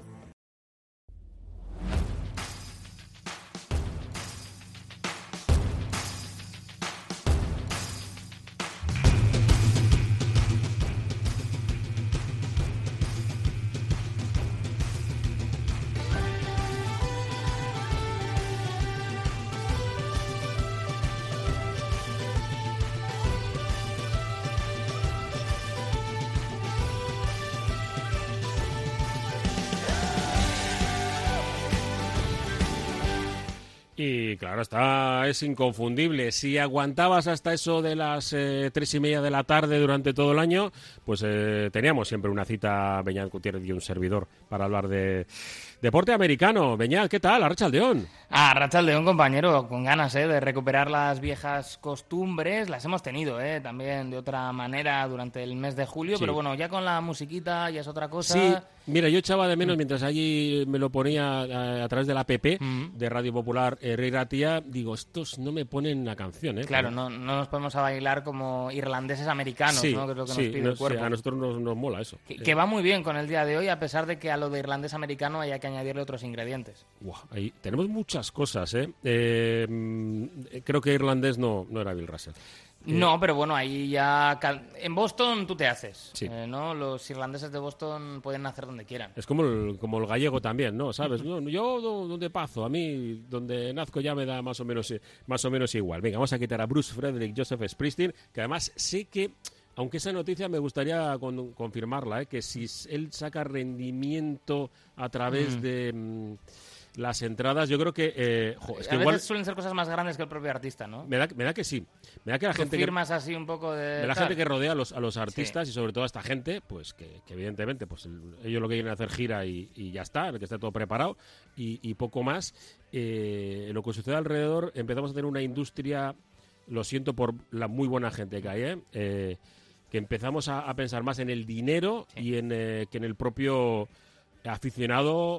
Y claro, está, es inconfundible. Si aguantabas hasta eso de las eh, tres y media de la tarde durante todo el año, pues eh, teníamos siempre una cita, Beñat Gutiérrez y un servidor, para hablar de deporte americano. Beñat, ¿qué tal? Arratsaldeon. Ah, Arratsaldeon, compañero, con ganas eh, de recuperar las viejas costumbres. Las hemos tenido eh, también de otra manera durante el mes de julio, Sí. pero bueno, ya con la musiquita ya es otra cosa. Sí, mira, yo echaba de menos, mientras allí me lo ponía a, a través de la app de Radio Popular eh, Rey Ratia, digo, estos no me ponen la canción, ¿eh? Claro, no, no nos podemos a bailar como irlandeses americanos, Sí, ¿no? Que es lo que sí, nos pide no el sé, cuerpo. a nosotros nos, nos mola eso. Que, que va muy bien con el día de hoy, a pesar de que a lo de irlandés americano haya que añadirle otros ingredientes. Buah, ahí tenemos muchas cosas, ¿eh? Eh, mm, creo que irlandés no, no era Bill Russell. No, pero bueno, ahí ya... cal- En Boston tú te haces, Sí. eh, ¿no? Los irlandeses de Boston pueden nacer donde quieran. Es como el, como el gallego también, ¿no? ¿Sabes? No, yo do- donde paso, a mí donde nazco ya me da más o menos eh, más o menos igual. Venga, vamos a quitar a Bruce Frederick Joseph Springsteen, que además sé que, aunque esa noticia me gustaría con- confirmarla, ¿eh? Que si s- él saca rendimiento a través Mm. de mm, las entradas, yo creo que... eh, jo, es que a igual veces suelen ser cosas más grandes que el propio artista, ¿no? me da, me da que sí. Me da que la Tú gente que... firmas así un poco de... de la tal. gente que rodea a los, a los artistas y sobre todo a esta gente, pues que, que evidentemente pues el- ellos lo que quieren es hacer gira y, y ya está, que esté todo preparado y, y poco más. Eh, lo que sucede alrededor, empezamos a tener una industria, lo siento por la muy buena gente que hay, ¿eh? Eh, que empezamos a, a pensar más en el dinero y en eh, que en el propio aficionado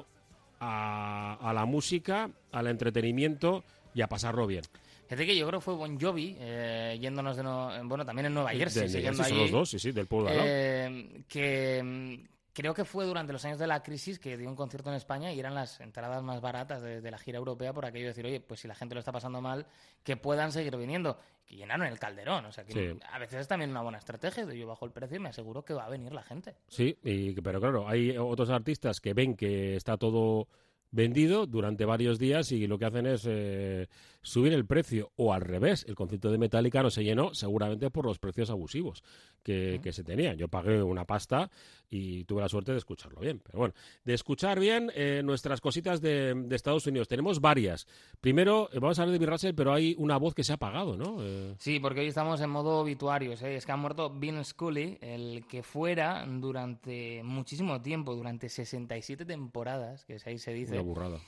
a, a la música, al entretenimiento y a pasarlo bien. Fíjate que yo creo que fue Bon Jovi, eh, yéndonos de... No, bueno, también en Nueva Jersey, De- de siguiendo Jersey son allí, los dos, sí, sí, del pueblo de al lado. eh, que mm, creo que fue durante los años de la crisis que dio un concierto en España y eran las entradas más baratas de, de la gira europea por aquello de decir, oye, pues si la gente lo está pasando mal, que puedan seguir viniendo. Que llenaron el Calderón, o sea que Sí. a veces es también una buena estrategia. Yo bajo el precio y me aseguro que va a venir la gente. Sí, y, pero claro, hay otros artistas que ven que está todo vendido durante varios días y lo que hacen es eh, subir el precio, o al revés, el concierto de Metallica no se llenó seguramente por los precios abusivos que, que se tenían. Yo pagué una pasta y tuve la suerte de escucharlo bien, pero bueno, de escuchar bien eh, nuestras cositas de, de Estados Unidos. Tenemos varias. Primero, eh, vamos a hablar de Bill Russell, pero hay una voz que se ha apagado, ¿no? Eh, Sí, porque hoy estamos en modo obituarios, ¿eh? Es que ha muerto Vin Scully, el que fuera durante muchísimo tiempo, durante sesenta y siete temporadas, que ahí se dice, una burrada.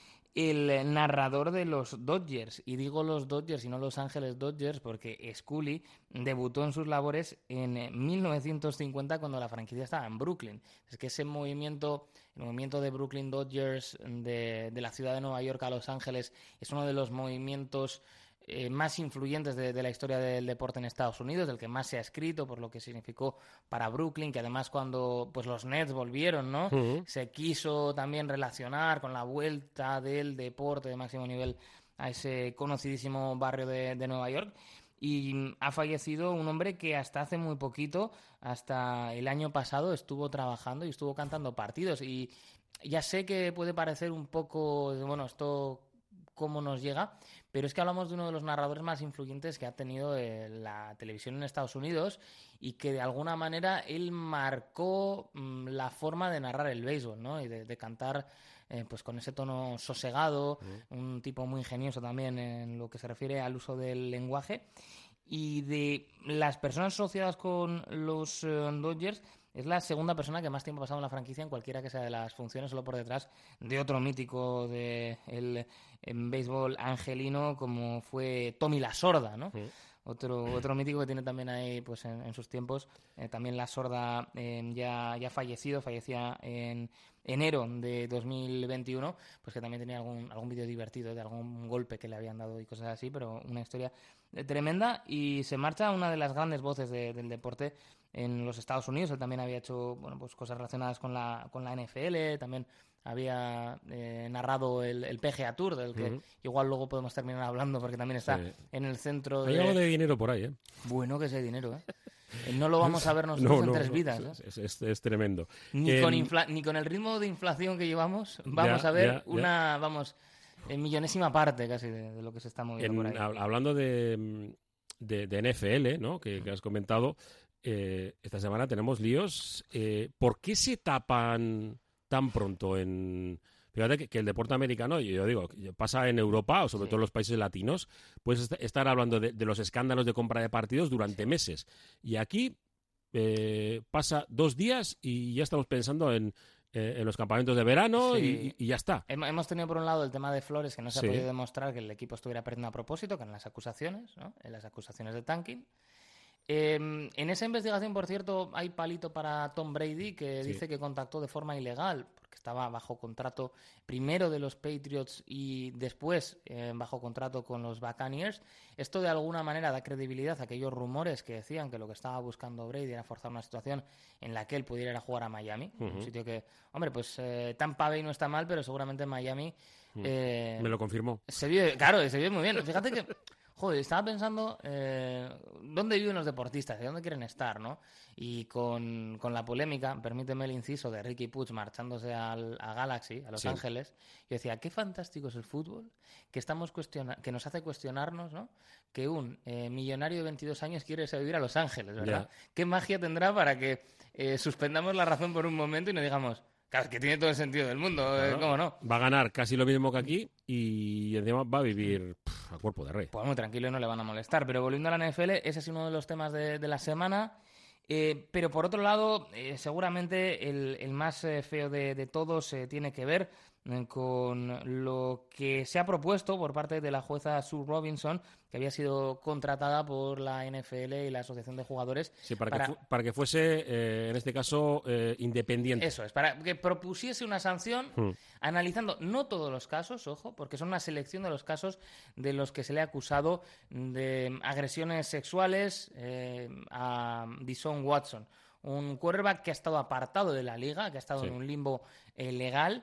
el narrador de los Dodgers. Y digo los Dodgers y no Los Ángeles Dodgers porque Scully debutó en sus labores en eh, mil novecientos cincuenta cuando la franquicia estaba en Brooklyn. Es que ese movimiento, el movimiento de Brooklyn Dodgers de, de la ciudad de Nueva York a Los Ángeles es uno de los movimientos eh, más influyentes de, de la historia del deporte en Estados Unidos, del que más se ha escrito, por lo que significó para Brooklyn, que además cuando pues los Nets volvieron, ¿no? Ujú. Se quiso también relacionar con la vuelta del deporte de máximo nivel a ese conocidísimo barrio de, de Nueva York. Y mm, ha fallecido un hombre que hasta hace muy poquito, hasta el año pasado, estuvo trabajando y estuvo cantando partidos. Y ya sé que puede parecer un poco, bueno, esto cómo nos llega, pero es que hablamos de uno de los narradores más influyentes que ha tenido eh, la televisión en Estados Unidos y que de alguna manera él marcó mm, la forma de narrar el béisbol, ¿no? Y de, de cantar eh, pues con ese tono sosegado, Mm. un tipo muy ingenioso también en lo que se refiere al uso del lenguaje. Y de las personas asociadas con los eh, Dodgers, es la segunda persona que más tiempo ha pasado en la franquicia en cualquiera que sea de las funciones, solo por detrás de otro mítico de el en béisbol angelino como fue Tommy La Sorda, ¿no? Sí. Otro, otro mítico que tiene también ahí pues en, en sus tiempos. Eh, también La Sorda eh, ya, ya fallecido, fallecía en enero de dos mil veintiuno, pues que también tenía algún, algún vídeo divertido de algún golpe que le habían dado y cosas así, pero una historia eh, tremenda. Y se marcha una de las grandes voces de- del deporte en los Estados Unidos. Él también había hecho bueno, pues cosas relacionadas con la, con la N F L, también había eh, narrado el, el P G A Tour, del que Ujú. igual luego podemos terminar hablando porque también está Sí. en el centro Hay de... algo de dinero por ahí, ¿eh? Bueno que ese dinero, ¿eh? Eh, No lo vamos a ver nosotros No, en no, tres no, vidas, es, ¿eh? es- es- es tremendo. Ni, Em, con infla- ni con el ritmo de inflación que llevamos vamos Ya, a ver ya, ya. una, vamos, en millonésima parte casi de, de lo que se está moviendo En- por ahí. hab- hablando de, mm, de, de N F L, ¿no? que, que has comentado, eh, esta semana tenemos líos. Eh, ¿Por qué se tapan tan pronto en Fíjate que, que el deporte americano, yo digo, pasa en Europa o sobre sí. todo en los países latinos, puedes est- estar hablando de, de los escándalos de compra de partidos durante sí. meses. Y aquí eh, pasa dos días y ya estamos pensando en, eh, en los campamentos de verano sí. y, y ya está. Hemos tenido por un lado el tema de Flores, que no se sí. ha podido demostrar que el equipo estuviera perdiendo a propósito, que en las acusaciones, ¿no? En las acusaciones de tanking. Eh, en esa investigación, por cierto, hay palito para Tom Brady, que sí. dice que contactó de forma ilegal, porque estaba bajo contrato primero de los Patriots y después eh, bajo contrato con los Buccaneers. Esto de alguna manera da credibilidad a aquellos rumores que decían que lo que estaba buscando Brady era forzar una situación en la que él pudiera ir a jugar a Miami, uh-huh. un sitio que, hombre, pues eh, Tampa Bay no está mal, pero seguramente en Miami... Uh-huh. Eh, Me lo confirmó. Se vive, claro, se vive muy bien. Fíjate que... Joder, estaba pensando eh, dónde viven los deportistas y dónde quieren estar, ¿no? Y con, con la polémica, permíteme el inciso, de Ricky Puig marchándose al, a Galaxy, a Los sí. Ángeles, yo decía, qué fantástico es el fútbol, que estamos cuestiona- que nos hace cuestionarnos, ¿no? Que un eh, millonario de veintidós años quiere irse a vivir a Los Ángeles, ¿verdad? Yeah. ¿Qué magia tendrá para que eh, suspendamos la razón por un momento y no digamos... Claro, que tiene todo el sentido del mundo, claro. ¿Cómo no? Va a ganar casi lo mismo que aquí y encima va a vivir pff, a cuerpo de rey. Pues muy tranquilo y no le van a molestar. Pero volviendo a la N F L, ese es uno de los temas de, de la semana. Eh, pero por otro lado, eh, seguramente el, el más eh, feo de, de todos eh, tiene que ver eh, con lo que se ha propuesto por parte de la jueza Sue Robinson, que había sido contratada por la N F L y la Asociación de Jugadores. Sí, para, para... Que, fu- para que fuese, eh, en este caso, eh, independiente. Eso es, para que propusiese una sanción hmm. analizando no todos los casos, ojo, porque son una selección de los casos de los que se le ha acusado de agresiones sexuales eh, a Deshaun Watson, un quarterback que ha estado apartado de la liga, que ha estado sí. en un limbo eh, legal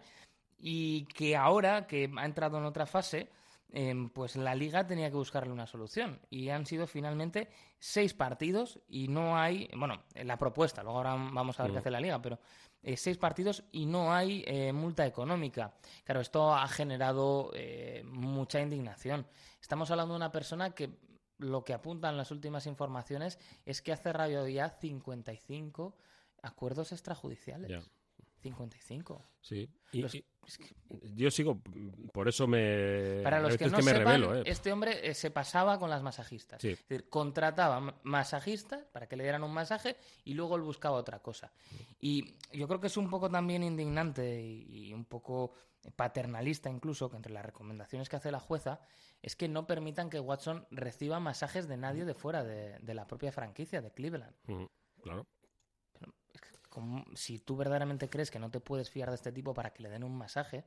y que ahora, que ha entrado en otra fase... Eh, pues la Liga tenía que buscarle una solución y han sido finalmente seis partidos y no hay, bueno, la propuesta, luego ahora vamos a ver uh-huh. qué hace la Liga, pero eh, seis partidos y no hay eh, multa económica. Claro, esto ha generado eh, mucha indignación. Estamos hablando de una persona que lo que apuntan las últimas informaciones es que ha cerrado ya cincuenta y cinco acuerdos extrajudiciales. Yeah. cincuenta y cinco. Sí. Y, los, y, es que... Yo sigo, por eso me... Para los que no que me sepan, revelo, ¿eh? este hombre eh, se pasaba con las masajistas. Sí. Es decir, contrataba masajistas para que le dieran un masaje y luego él buscaba otra cosa. Y yo creo que es un poco también indignante y, y un poco paternalista incluso, que entre las recomendaciones que hace la jueza es que no permitan que Watson reciba masajes de nadie de fuera de, de la propia franquicia, de Cleveland. Mm, claro. Como, si tú verdaderamente crees que no te puedes fiar de este tipo para que le den un masaje,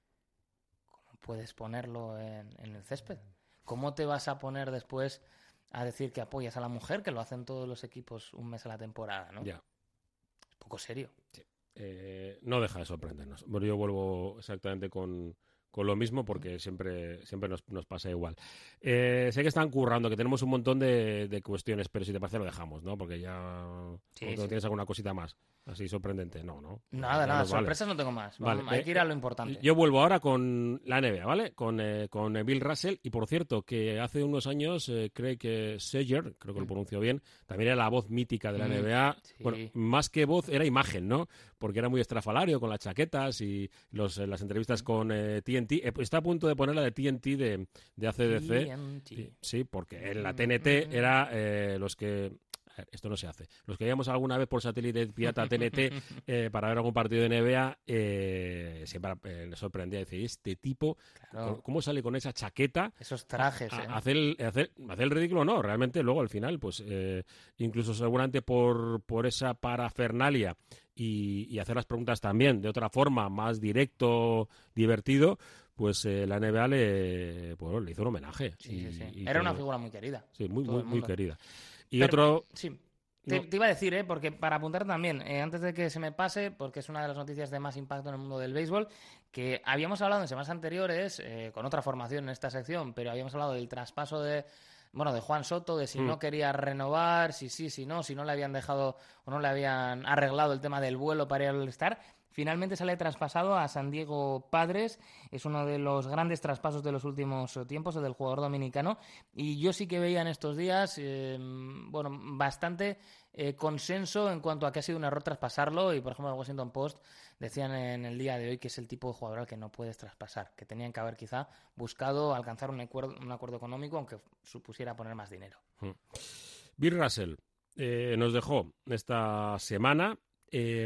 ¿cómo puedes ponerlo en, en el césped? ¿Cómo te vas a poner después a decir que apoyas a la mujer, que lo hacen todos los equipos un mes a la temporada, ¿no? Ya. Es poco serio. Sí. Eh, no deja de sorprendernos. Bueno, yo vuelvo exactamente con... con lo mismo porque siempre siempre nos, nos pasa igual. Eh, sé que están currando, que tenemos un montón de, de cuestiones, pero si te parece lo dejamos, ¿no? Porque ya... Sí, sí. ¿Tienes alguna cosita más? Así sorprendente. No, ¿no? Nada, ya nada. Sorpresas vale. no tengo más. Vale. Hay que ir a lo importante. Yo vuelvo ahora con la N B A, ¿vale? Con, eh, con Bill Russell. Y, por cierto, que hace unos años, eh, creo que Seger, creo que lo pronuncio bien, también era la voz mítica de la mm, N B A. Sí. Bueno, más que voz, era imagen, ¿no? Porque era muy estrafalario con las chaquetas y los, las entrevistas con eh, T N T. Está a punto de poner la de T N T de, de A C D C. T N T. Sí, porque en la T N T era eh, los que... Esto no se hace. Los que veíamos alguna vez por satélite pirata T N T eh, para ver algún partido de N B A, eh, siempre eh, les sorprendía. Decir, este tipo, claro. ¿cómo sale con esa chaqueta? Esos trajes. A, ¿eh? a hacer, el, hacer, hacer el ridículo, no. Realmente, luego al final, pues eh, incluso seguramente por, por esa parafernalia y, y hacer las preguntas también de otra forma, más directo, divertido, pues eh, la N B A le, pues, le hizo un homenaje. Sí, y, sí, sí. Y Era que, una figura muy querida. Sí, muy, muy, muy querida. Y Pero, otro... Sí. Te, no. te iba a decir, ¿eh? Porque para apuntar también, eh, antes de que se me pase, porque es una de las noticias de más impacto en el mundo del béisbol, que habíamos hablado en semanas anteriores, eh, con otra formación en esta sección, pero habíamos hablado del traspaso de... Bueno, de Juan Soto, de si mm. no quería renovar, si sí, si no, si no le habían dejado o no le habían arreglado el tema del vuelo para ir al All-Star. finalmente sale traspasado a San Diego Padres. Es uno de los grandes traspasos de los últimos tiempos, el del jugador dominicano. Y yo sí que veía en estos días, eh, bueno, bastante eh, consenso en cuanto a que ha sido un error traspasarlo. Y, por ejemplo, el Washington Post decían en el día de hoy que es el tipo de jugador al que no puedes traspasar, que tenían que haber quizá buscado alcanzar un acuerdo, un acuerdo económico, aunque supusiera poner más dinero. Hmm. Bill Russell eh, nos dejó esta semana. Eh,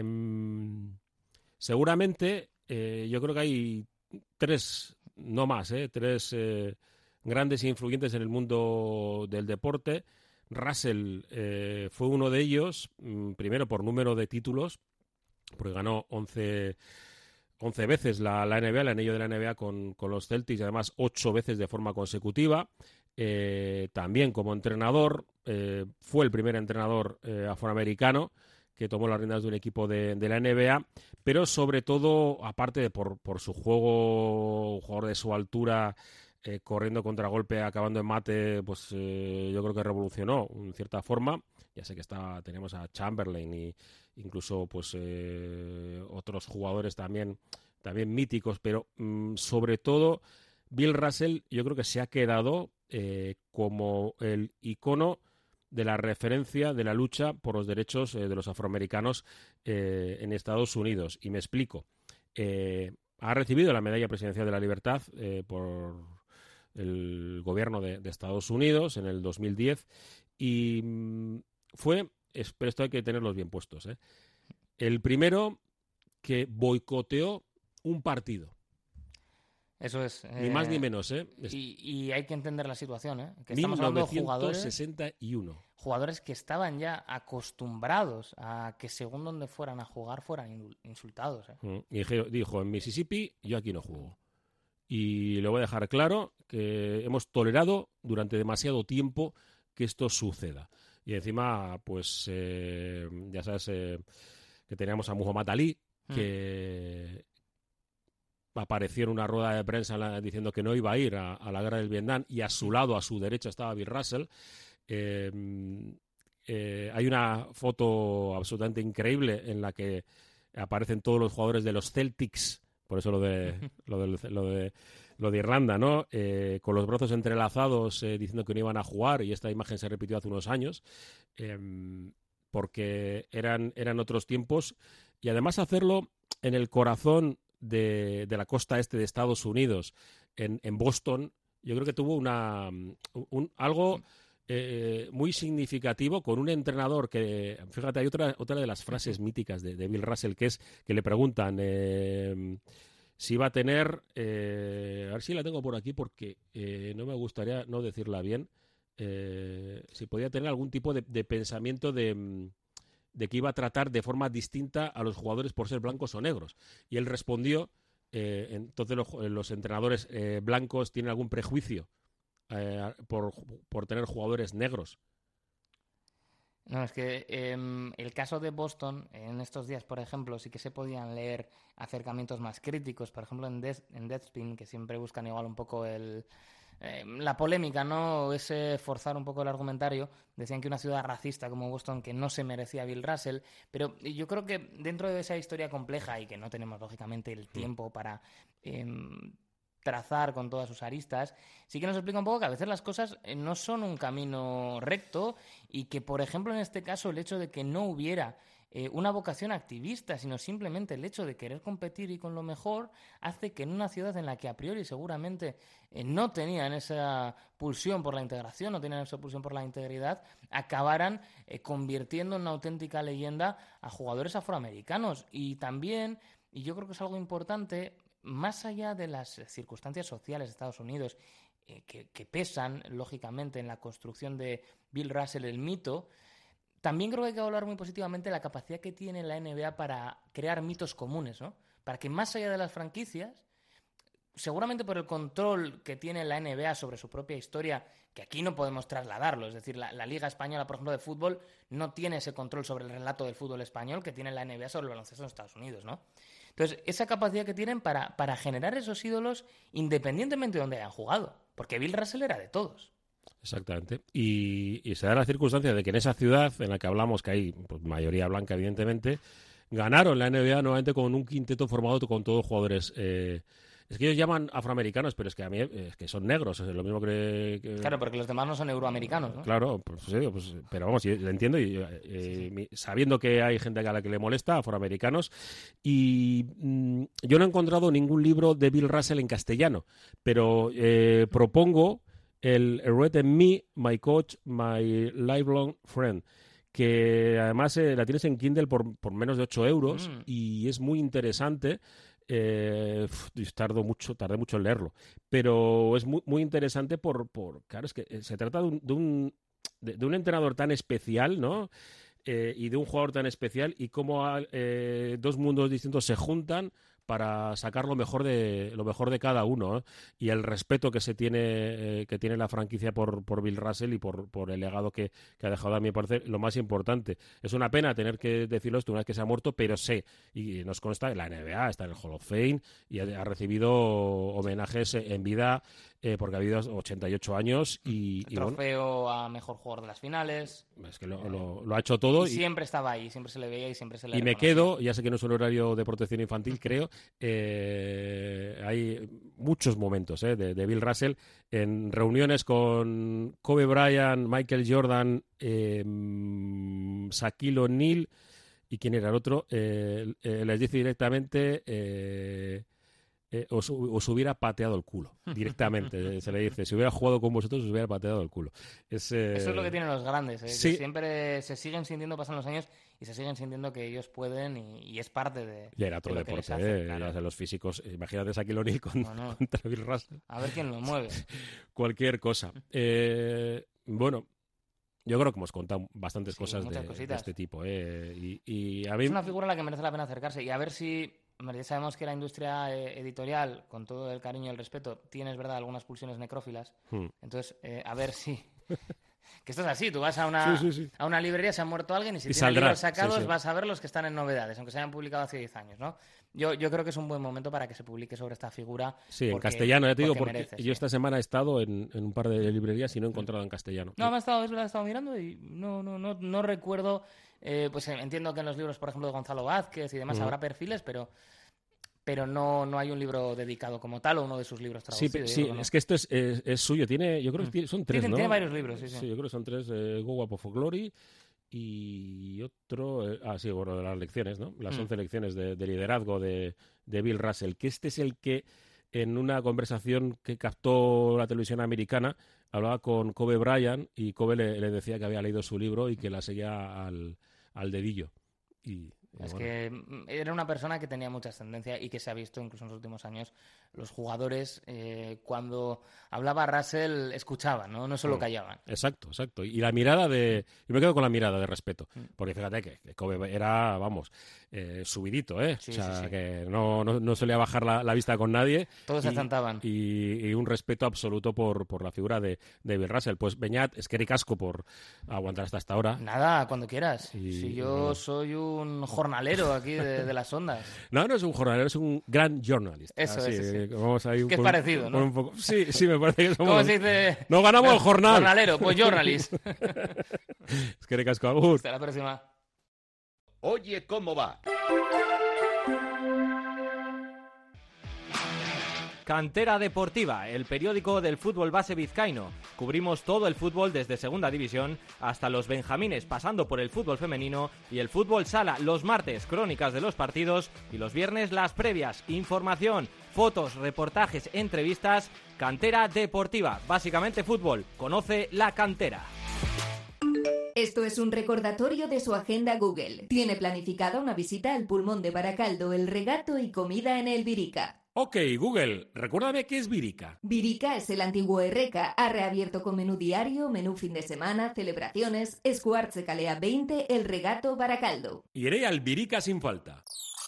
seguramente, eh, yo creo que hay tres, no más, eh, tres eh, grandes e influyentes en el mundo del deporte. Russell eh, fue uno de ellos, mm, primero por número de títulos, porque ganó once, once veces la, la N B A, el anillo de la N B A con, con los Celtics, y además ocho veces de forma consecutiva. Eh, también como entrenador, eh, fue el primer entrenador eh, afroamericano que tomó las riendas de un equipo de, de la N B A, pero sobre todo, aparte de por, por su juego, un jugador de su altura, eh, corriendo contragolpe, acabando en mate, pues eh, yo creo que revolucionó en cierta forma. Ya sé que está, tenemos a Chamberlain y incluso pues eh, otros jugadores también, también míticos, pero mmm, sobre todo Bill Russell yo creo que se ha quedado eh, como el icono de la referencia de la lucha por los derechos eh, de los afroamericanos eh, en Estados Unidos. Y me explico. Eh, ha recibido la Medalla Presidencial de la Libertad eh, por el gobierno de, de Estados Unidos en el dos mil diez y mm, fue, es, pero esto hay que tenerlos bien puestos, ¿eh? el primero que boicoteó un partido. Eso es. Ni eh, más ni menos, ¿eh? Y, y hay que entender la situación, ¿eh? Que estamos hablando de jugadores, mil novecientos sesenta y uno. Jugadores que estaban ya acostumbrados a que según donde fueran a jugar fueran insultados, ¿eh? Y dijo, en Mississippi yo aquí no juego. Y le voy a dejar claro que hemos tolerado durante demasiado tiempo que esto suceda. Y encima, pues, eh, ya sabes eh, que teníamos a Muhammad Ali, que... Mm. apareció en una rueda de prensa la, diciendo que no iba a ir a, a la guerra del Vietnam, y a su lado, a su derecha, estaba Bill Russell. Eh, eh, hay una foto absolutamente increíble en la que aparecen todos los jugadores de los Celtics, por eso lo de lo de, lo de, lo de Irlanda, ¿no? Eh, con los brazos entrelazados eh, diciendo que no iban a jugar, y esta imagen se repitió hace unos años, eh, porque eran, eran otros tiempos, y además hacerlo en el corazón De, de la costa este de Estados Unidos, en, en Boston, yo creo que tuvo una un, algo eh, muy significativo, con un entrenador que, fíjate, hay otra otra de las frases míticas de, de Bill Russell, que es que le preguntan eh, si va a tener, eh, a ver si la tengo por aquí porque eh, no me gustaría no decirla bien, eh, si podía tener algún tipo de, de pensamiento de de que iba a tratar de forma distinta a los jugadores por ser blancos o negros. Y él respondió, eh, entonces los, los entrenadores eh, blancos tienen algún prejuicio eh, por, por tener jugadores negros. No, es que eh, el caso de Boston, en estos días, por ejemplo, sí que se podían leer acercamientos más críticos. Por ejemplo, en, Death, en Deadspin, que siempre buscan igual un poco el... Eh, la polémica, ¿no? Ese forzar un poco el argumentario. Decían que una ciudad racista como Boston, que no se merecía Bill Russell, pero yo creo que dentro de esa historia compleja, y que no tenemos lógicamente el tiempo para eh, trazar con todas sus aristas, sí que nos explica un poco que a veces las cosas no son un camino recto, y que, por ejemplo, en este caso, el hecho de que no hubiera Eh, una vocación activista, sino simplemente el hecho de querer competir y con lo mejor, hace que en una ciudad en la que a priori seguramente eh, no tenían esa pulsión por la integración, no tenían esa pulsión por la integridad, acabaran eh, convirtiendo en una auténtica leyenda a jugadores afroamericanos. Y también, y yo creo que es algo importante, más allá de las circunstancias sociales de Estados Unidos, eh, que, que pesan, lógicamente, en la construcción de Bill Russell, el mito, también creo que hay que hablar muy positivamente de la capacidad que tiene la N B A para crear mitos comunes, ¿no? Para que más allá de las franquicias, seguramente por el control que tiene la N B A sobre su propia historia, que aquí no podemos trasladarlo, es decir, la, la Liga Española, por ejemplo, de fútbol, no tiene ese control sobre el relato del fútbol español que tiene la N B A sobre el baloncesto en Estados Unidos, ¿no? Entonces, esa capacidad que tienen para, para generar esos ídolos independientemente de donde hayan jugado, porque Bill Russell era de todos. Exactamente. Y, y se da la circunstancia de que en esa ciudad en la que hablamos, que hay pues, mayoría blanca, evidentemente, ganaron la N B A nuevamente con un quinteto formado con todos jugadores... Eh, es que ellos llaman afroamericanos, pero es que a mí es que son negros, es lo mismo que, que... Claro, porque los demás no son euroamericanos, ¿no? Claro, pues, sí, pues, pero vamos, yo lo entiendo, y, eh, sí, sí. sabiendo que hay gente a la que le molesta, afroamericanos, y mmm, yo no he encontrado ningún libro de Bill Russell en castellano, pero eh, propongo el Read in Me, My Coach, My Lifelong Friend, que además eh, la tienes en Kindle por, por menos de ocho euros mm. y es muy interesante. Eh, tardo mucho, tardé mucho en leerlo, pero es muy, muy interesante por, por, claro, es que se trata de un, de un, de, de un entrenador tan especial, ¿no? Eh, y de un jugador tan especial y cómo eh, dos mundos distintos se juntan para sacar lo mejor de lo mejor de cada uno, ¿eh? Y el respeto que se tiene eh, que tiene la franquicia por, por Bill Russell y por, por el legado que, que ha dejado, a mi parecer, lo más importante. Es una pena tener que decirlo esto una vez que se ha muerto, pero sé, y nos consta, la N B A está en el Hall of Fame y ha, ha recibido homenajes en vida eh, porque ha habido ochenta y ocho años y... El y trofeo bueno, a mejor jugador de las finales. Es que lo, lo, lo ha hecho todo. Y, y siempre estaba ahí, siempre se le veía y siempre se le Y me reconocía. quedo, ya sé que no es un horario de protección infantil, creo, eh, hay muchos momentos eh, de, de Bill Russell en reuniones con Kobe Bryant, Michael Jordan, eh, Shaquille O'Neal y quién era el otro, eh, eh, les dice directamente... Eh, Eh, os, os hubiera pateado el culo directamente, se le dice, si hubiera jugado con vosotros os hubiera pateado el culo. Es, eh... Eso es lo que tienen los grandes, ¿eh? Sí. Que siempre se siguen sintiendo, pasan los años y se siguen sintiendo que ellos pueden y, y es parte de, ya era otro de lo deporte, que les hace, eh, claro. ya los físicos, imagínate a Shaquille O'Neal con, no, no. contra Bill Russell. A ver quién lo mueve. Cualquier cosa. Eh, bueno, yo creo que hemos contado bastantes Sí, cosas de, de este tipo. Eh, y, y a mí... Es una figura a la que merece la pena acercarse y a ver si... Ya sabemos que la industria eh, editorial, con todo el cariño y el respeto, tiene, es verdad, algunas pulsiones necrófilas. Hmm. Entonces, eh, a ver si... que esto es así, tú vas a una, sí, sí, sí. a una librería, se ha muerto alguien y si y tienen saldrá, libros sacados sí, sí. vas a ver los que están en novedades, aunque se hayan publicado hace diez años, ¿no? Yo, yo creo que es un buen momento para que se publique sobre esta figura. Sí, porque, en castellano, ya te digo, porque, porque merece, yo sí. esta semana he estado en, en un par de librerías y no he encontrado en castellano. No, me he estado, es verdad, he estado mirando y no, no, no, no recuerdo... Eh, pues entiendo que en los libros, por ejemplo, de Gonzalo Vázquez y demás, uh-huh. habrá perfiles, pero... pero no, no hay un libro dedicado como tal o uno de sus libros traducidos. Sí, sí ¿no? es que esto es, es, es suyo. Tiene, yo creo que tiene, son tres, sí, ¿no? Tiene varios libros, sí, sí. Sí, yo creo que son tres. Eh, Go Up for Glory y otro... Eh, ah, sí, bueno, de las lecciones, ¿no? Las once mm. lecciones de, de liderazgo de, de Bill Russell, que este es el que en una conversación que captó la televisión americana hablaba con Kobe Bryant y Kobe le, le decía que había leído su libro y que la seguía al, al dedillo. Y... Es bueno. que era una persona que tenía mucha ascendencia y que se ha visto incluso en los últimos años. Los jugadores, eh, cuando hablaba Russell, escuchaban, ¿no? No solo callaban. Exacto, exacto. Y la mirada de... Yo me quedo con la mirada de respeto. Porque fíjate que, que Kobe era, vamos, eh, subidito, ¿eh? Sí, o sea, sí, sí. que no, no, no solía bajar la, la vista con nadie. Todos y, se sentaban. Y, y un respeto absoluto por, por la figura de, de Bill Russell. Pues, Beñat, es que ricasco por aguantar hasta esta hora. Nada, cuando quieras. Y, si yo bueno. soy un jornalero aquí de, de las ondas. No, no es un jornalero, es un gran journalist. Eso Así, es, sí. Vamos ahí Que es con, parecido, ¿no? Un poco, sí, sí, me parece que somos... ¿Cómo se dice? ¡No ganamos el jornal! Jornalero, pues journalist. Es que ricasco, Agur. Hasta la próxima. Oye, ¿cómo va? Cantera Deportiva, el periódico del fútbol base vizcaíno. Cubrimos todo el fútbol desde Segunda División hasta los benjamines, pasando por el fútbol femenino y el fútbol sala. Los martes, crónicas de los partidos y los viernes, las previas. Información, fotos, reportajes, entrevistas. Cantera Deportiva, básicamente fútbol. Conoce la cantera. Esto es un recordatorio de su agenda Google. Tiene planificada una visita al Pulmón de Baracaldo, el regato y comida en el Virica. Ok, Google, recuérdame qué es Virica. Virica es el antiguo Erreca. Ha reabierto con menú diario, menú fin de semana, celebraciones. Escuartze Calea veinte, el regato Baracaldo. Iré al Virica sin falta.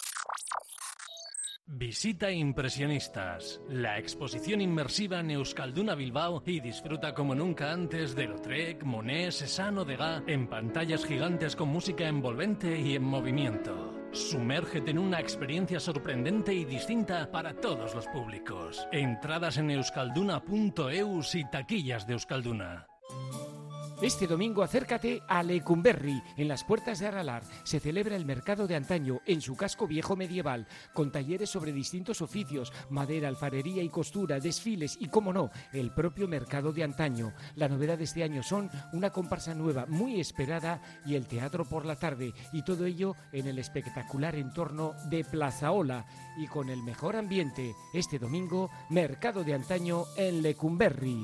Visita Impresionistas, la exposición inmersiva en Euskalduna Bilbao y disfruta como nunca antes de Lautrec, Monet, Cézanne o Degas en pantallas gigantes con música envolvente y en movimiento. Sumérgete en una experiencia sorprendente y distinta para todos los públicos. Entradas en euskalduna punto eus y taquillas de Euskalduna. Este domingo acércate a Lecumberri, en las puertas de Aralar. Se celebra el mercado de antaño en su casco viejo medieval, con talleres sobre distintos oficios, madera, alfarería y costura, desfiles y, como no, el propio mercado de antaño. La novedad de este año son una comparsa nueva muy esperada y el teatro por la tarde, y todo ello en el espectacular entorno de Plazaola y con el mejor ambiente. Este domingo, mercado de antaño en Lecumberri.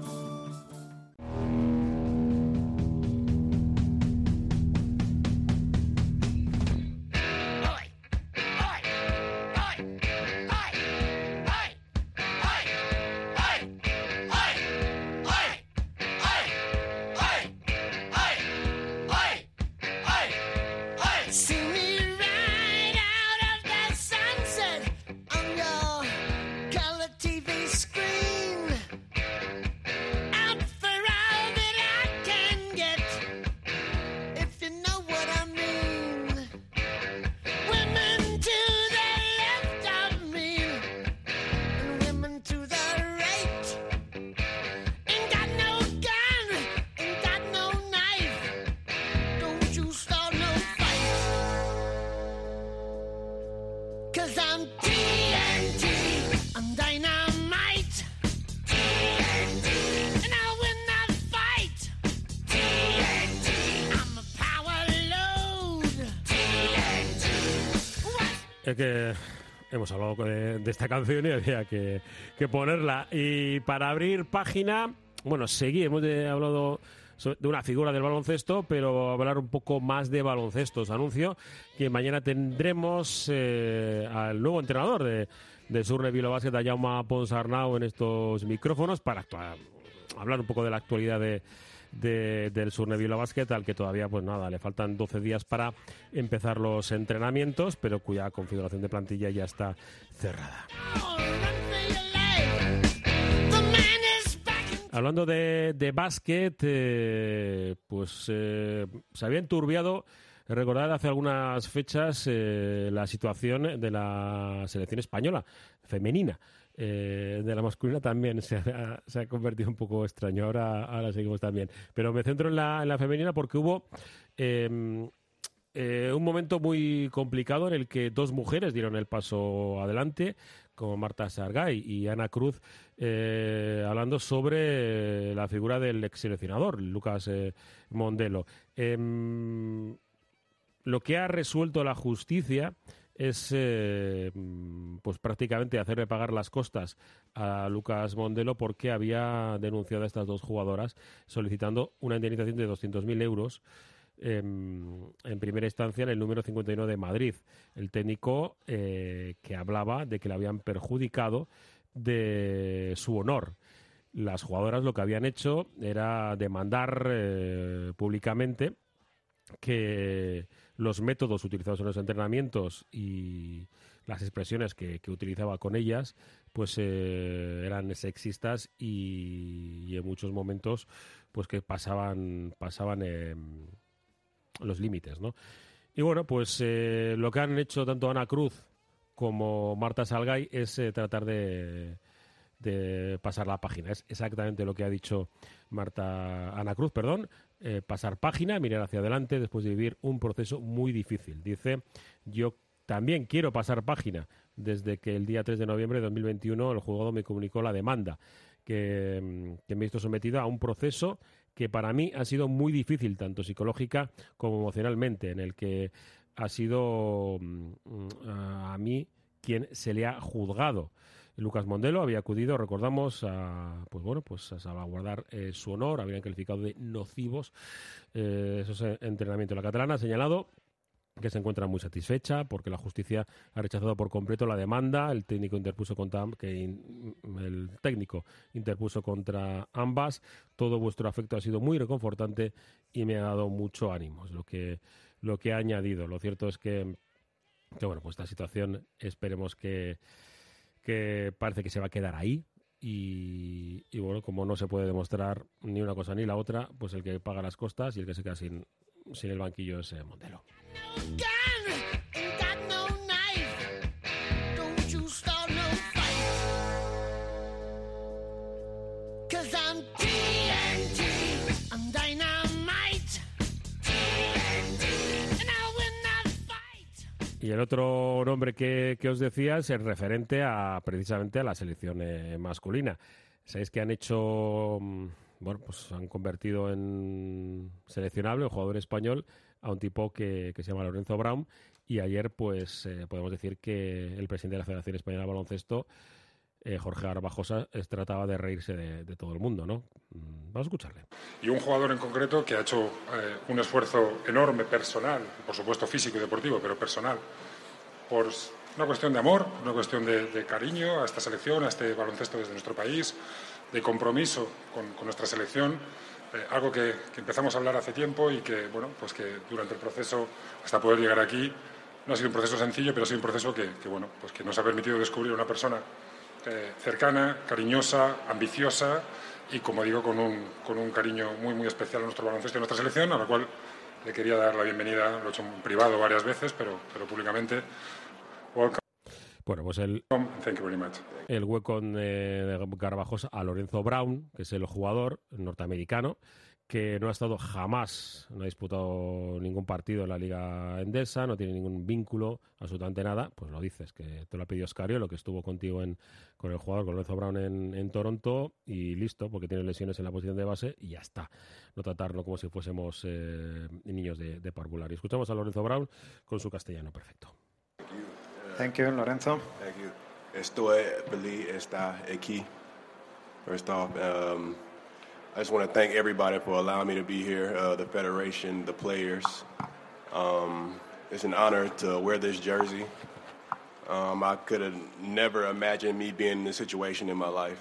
Es que hemos hablado de, de esta canción y había que, que ponerla. Y para abrir página, bueno, seguí, hemos de, hablado de una figura del baloncesto, pero hablar un poco más de baloncesto. Os anuncio que mañana tendremos eh, al nuevo entrenador de, de Surne Bilbao, a Jaume Ponsarnau, en estos micrófonos para actuar, hablar un poco de la actualidad de De, del Surne Bilbao Basket, al que todavía pues nada, le faltan doce días para empezar los entrenamientos, pero cuya configuración de plantilla ya está cerrada. Hablando de, de básquet, eh, pues eh, se había enturbiado, recordad hace algunas fechas, eh, la situación de la selección española femenina. Eh, de la masculina también se ha, se ha convertido un poco extraño, ahora, ahora seguimos también, pero me centro en la, en la femenina porque hubo eh, eh, un momento muy complicado en el que dos mujeres dieron el paso adelante, como Marta Sargay y Ana Cruz, eh, hablando sobre la figura del ex seleccionador Lucas eh, Mondelo. Eh, lo que ha resuelto la justicia es eh, pues prácticamente hacerle pagar las costas a Lucas Mondelo porque había denunciado a estas dos jugadoras solicitando una indemnización de doscientos mil euros eh, en primera instancia en el número cincuenta y nueve de Madrid. El técnico eh, que hablaba de que le habían perjudicado de su honor. Las jugadoras lo que habían hecho era demandar eh, públicamente que los métodos utilizados en los entrenamientos y las expresiones que, que utilizaba con ellas pues eh, eran sexistas y, y en muchos momentos pues que pasaban pasaban eh, los límites, ¿no? Y bueno, pues eh, lo que han hecho tanto Ana Cruz como Marta Salgay es eh, tratar de de pasar la página. Es exactamente lo que ha dicho Marta Ana Cruz, perdón, eh, pasar página, mirar hacia adelante después de vivir un proceso muy difícil. Dice, yo también quiero pasar página desde que el día tres de noviembre de dos mil veintiuno el juzgado me comunicó la demanda que, que me he visto sometida a un proceso que para mí ha sido muy difícil, tanto psicológica como emocionalmente, en el que ha sido a mí quien se le ha juzgado. Lucas Mondelo había acudido, recordamos, a pues bueno, pues a salvaguardar eh, su honor, habían calificado de nocivos eh, esos entrenamientos. La catalana ha señalado que se encuentra muy satisfecha porque la justicia ha rechazado por completo la demanda. El técnico interpuso contra que in, el técnico interpuso contra ambas. Todo vuestro afecto ha sido muy reconfortante y me ha dado mucho ánimo. Es lo que lo que ha añadido. Lo cierto es que, que bueno, pues esta situación esperemos que que parece que se va a quedar ahí y, y bueno, como no se puede demostrar ni una cosa ni la otra, pues el que paga las costas y el que se queda sin, sin el banquillo es eh, Mondelo. I'm T N T, I'm dynamite. Y el otro nombre que, que os decía es el referente a precisamente a la selección eh, masculina. Sabéis que han hecho, bueno, pues han convertido en seleccionable, un jugador español, a un tipo que, que se llama Lorenzo Brown. Y ayer, pues, eh, podemos decir que el presidente de la Federación Española de Baloncesto, eh, Jorge Garbajosa, es, trataba de reírse de, de todo el mundo, ¿no? Vamos a escucharle. Y un jugador en concreto que ha hecho eh, un esfuerzo enorme personal, por supuesto físico y deportivo, pero personal, por una cuestión de amor, una cuestión de, de cariño a esta selección, a este baloncesto desde nuestro país, de compromiso con, con nuestra selección, eh, algo que, que empezamos a hablar hace tiempo y que, bueno, pues que durante el proceso, hasta poder llegar aquí, no ha sido un proceso sencillo, pero ha sido un proceso que, que, bueno, pues que nos ha permitido descubrir una persona eh, cercana, cariñosa, ambiciosa y, como digo, con un, con un cariño muy, muy especial a nuestro baloncesto y a nuestra selección, a la cual le quería dar la bienvenida, lo he hecho en privado varias veces, pero, pero públicamente. Welcome. Bueno, pues el, Thank you very much. el hueco eh, de Garbajosa a Lorenzo Brown, que es el jugador norteamericano, que no ha estado jamás, no ha disputado ningún partido en la Liga Endesa, no tiene ningún vínculo, absolutamente nada, pues lo dices, que te lo ha pedido Oscario, lo que estuvo contigo en, con el jugador, con Lorenzo Brown en, en Toronto, y listo, porque tiene lesiones en la posición de base, y ya está. No tratarlo como si fuésemos eh, niños de, de parvulario. Escuchamos a Lorenzo Brown con su castellano perfecto. Thank you, Lorenzo. Thank you. Estoy feliz estar aquí. First off, um, I just want to thank everybody for allowing me to be here, uh, the federation, the players. Um, it's an honor to wear this jersey. Um, I could have never imagined me being in this situation in my life.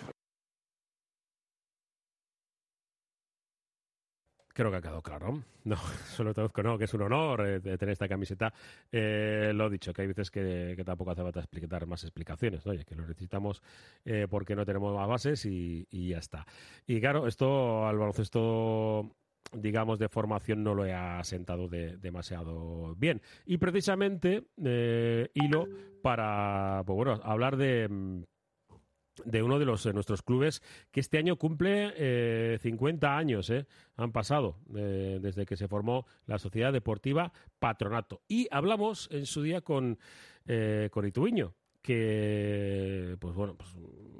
Creo que ha quedado claro. No, solo traduzco, no, que es un honor eh, de tener esta camiseta. Eh, lo he dicho, que hay veces que, que tampoco hace falta explicar más explicaciones, ¿no? Oye, que lo necesitamos eh, porque no tenemos más bases y, y ya está. Y claro, esto al baloncesto, digamos, de formación no lo he asentado de, demasiado bien. Y precisamente, eh, hilo para, pues bueno, hablar de... de uno de los de nuestros clubes que este año cumple eh, cincuenta años, eh, han pasado eh, desde que se formó la Sociedad Deportiva Patronato. Y hablamos en su día con, eh, con Ituiño, que, pues bueno, pues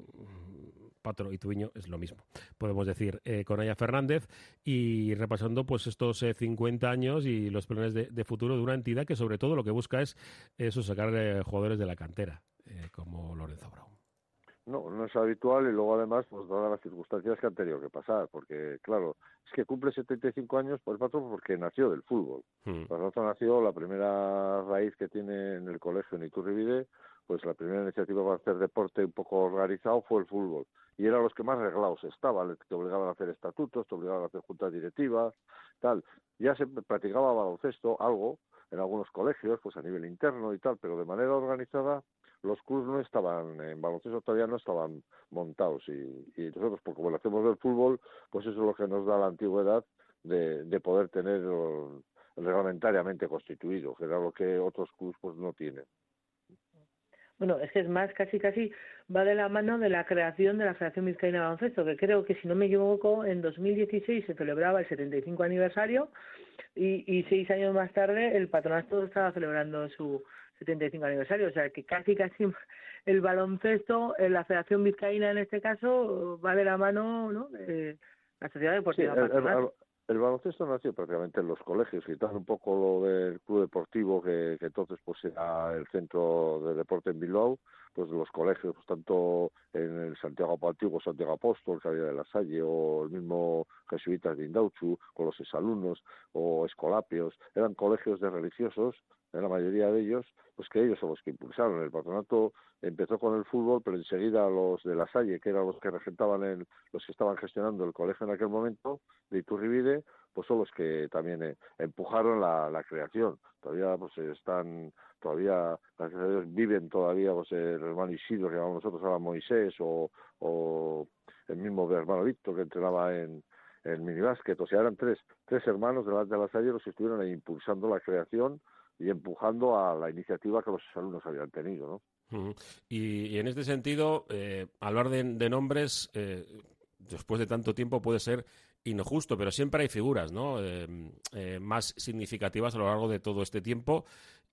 Patro y Ituiño es lo mismo, podemos decir, eh, con Aya Fernández, y repasando pues estos eh, cincuenta años y los planes de, de futuro de una entidad que sobre todo lo que busca es eso, sacar eh, jugadores de la cantera, eh, como Lorenzo Brown. No, no es habitual y luego además, pues dadas las circunstancias que han tenido que pasar, porque claro, es que cumple setenta y cinco años por el patrón porque nació del fútbol. Hmm. Por el patrón nació, la primera raíz que tiene en el colegio en Iturribide, pues la primera iniciativa para hacer deporte un poco organizado fue el fútbol. Y eran los que más reglados estaban, te obligaban a hacer estatutos, te obligaban a hacer juntas directivas, tal. Ya se practicaba baloncesto, algo, en algunos colegios, pues a nivel interno y tal, pero de manera organizada los clubes no estaban, en baloncesto todavía no estaban montados y, y nosotros, porque como lo hacemos del fútbol, pues eso es lo que nos da la antigüedad de, de poder tener reglamentariamente constituido, que era lo que otros clubes pues no tienen. Bueno, es que es más, casi casi va de la mano de la creación de la Federación Vizcaína de Baloncesto, que creo que, si no me equivoco, en dos mil dieciséis se celebraba el setenta y cinco aniversario y, y seis años más tarde el patronato estaba celebrando su setenta y cinco aniversario, o sea que casi casi el baloncesto, la Federación Vizcaína en este caso, va de la mano, ¿no?, de la Sociedad Deportiva. Sí, el, el, el, el baloncesto nació prácticamente en los colegios, quitando un poco lo del club deportivo que, que entonces pues era el centro de deporte en Bilbao, pues los colegios, pues tanto en el Santiago Antiguo, Santiago Apóstol, que había de la Salle, o el mismo Jesuitas de Indauchu, con los exalumnos, o Escolapios, eran colegios de religiosos, en la mayoría de ellos, pues que ellos son los que impulsaron. El patronato empezó con el fútbol, pero enseguida los de la Salle, que eran los que regentaban, el, los que estaban gestionando el colegio en aquel momento, de Iturribide, pues son los que también eh, empujaron la, la creación. Todavía pues están, todavía, gracias a Dios, viven todavía pues el hermano Isidro, que llamamos nosotros ahora Moisés, o, o el mismo hermano Víctor, que entrenaba en en minibásquet. O sea, eran tres, tres hermanos delante de la Salle los que estuvieron ahí impulsando la creación y empujando a la iniciativa que los alumnos habían tenido, ¿no? Uh-huh. Y, y en este sentido, eh, hablar de, de nombres, eh, después de tanto tiempo, puede ser injusto, pero siempre hay figuras, ¿no?, eh, eh, más significativas a lo largo de todo este tiempo.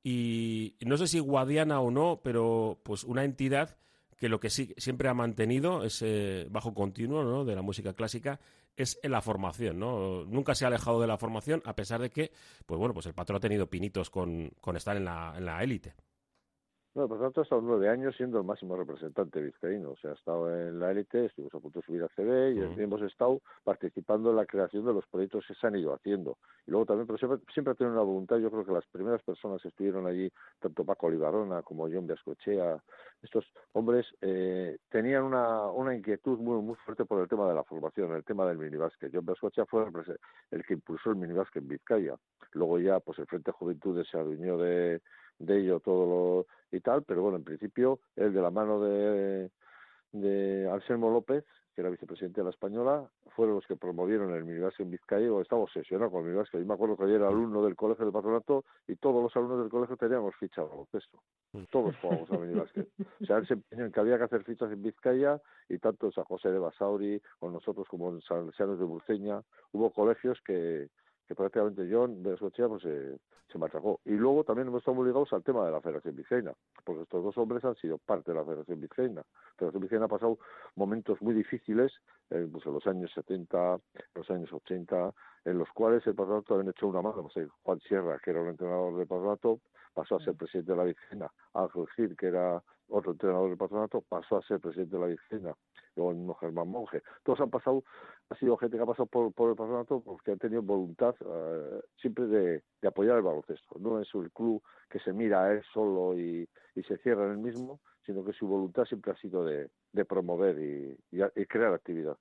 y no sé si Guadiana o no, pero pues una entidad que lo que sí siempre ha mantenido ese bajo continuo, ¿no?, de la música clásica es en la formación, ¿no? Nunca se ha alejado de la formación, a pesar de que, pues bueno, pues el patrón ha tenido pinitos con, con estar en la en la élite. No, por tanto, ha estado nueve años siendo el máximo representante vizcaíno. O sea, ha estado en la élite, estuvimos a punto de subir a C B y uh-huh. hemos estado participando en la creación de los proyectos que se han ido haciendo. Y luego también, pero siempre, siempre ha tenido una voluntad. Yo creo que las primeras personas que estuvieron allí, tanto Paco Olivarona como John Biascochea, estos hombres eh, tenían una, una inquietud muy muy fuerte por el tema de la formación, el tema del minibásquet. John Biascochea fue el, el que impulsó el minibásquet en Vizcaya. Luego ya, pues el Frente Juventudes se adueñó de de ello todo lo y tal, pero bueno, en principio él de la mano de, de Anselmo López, que era vicepresidente de la Española, fueron los que promovieron el minibásquet en Vizcaya, y estaba obsesionado con el minibásquet. Yo me acuerdo que yo era alumno del colegio del patronato y todos los alumnos del colegio teníamos fichas de baloncesto. Todos jugábamos al minibásquet. O sea, él se empeñó en que había que hacer fichas en Vizcaya, y tanto en San José de Basauri, con nosotros como en Salesianos de Burceña, hubo colegios que que prácticamente John de Escochea pues se, se machacó. Y luego también hemos estado muy ligados al tema de la Federación Vizcaína, porque estos dos hombres han sido parte de la Federación Vizcaína. La Federación Vizcaína ha pasado momentos muy difíciles, eh, pues en los años setenta, los años ochenta, en los cuales el patronato habían hecho una mano. No sé, Juan Sierra, que era un entrenador del patronato, pasó a ser presidente de la Vizcaína. Ángel Gil, que era otro entrenador del patronato, pasó a ser presidente de la Vizcaína. Luego el mismo Germán Monge. Todos han pasado, ha sido gente que ha pasado por, por el patronato porque han tenido voluntad uh, siempre de, de apoyar el baloncesto. No es el club que se mira a él solo y, y se cierra en el mismo, sino que su voluntad siempre ha sido de, de promover y, y, y crear actividad.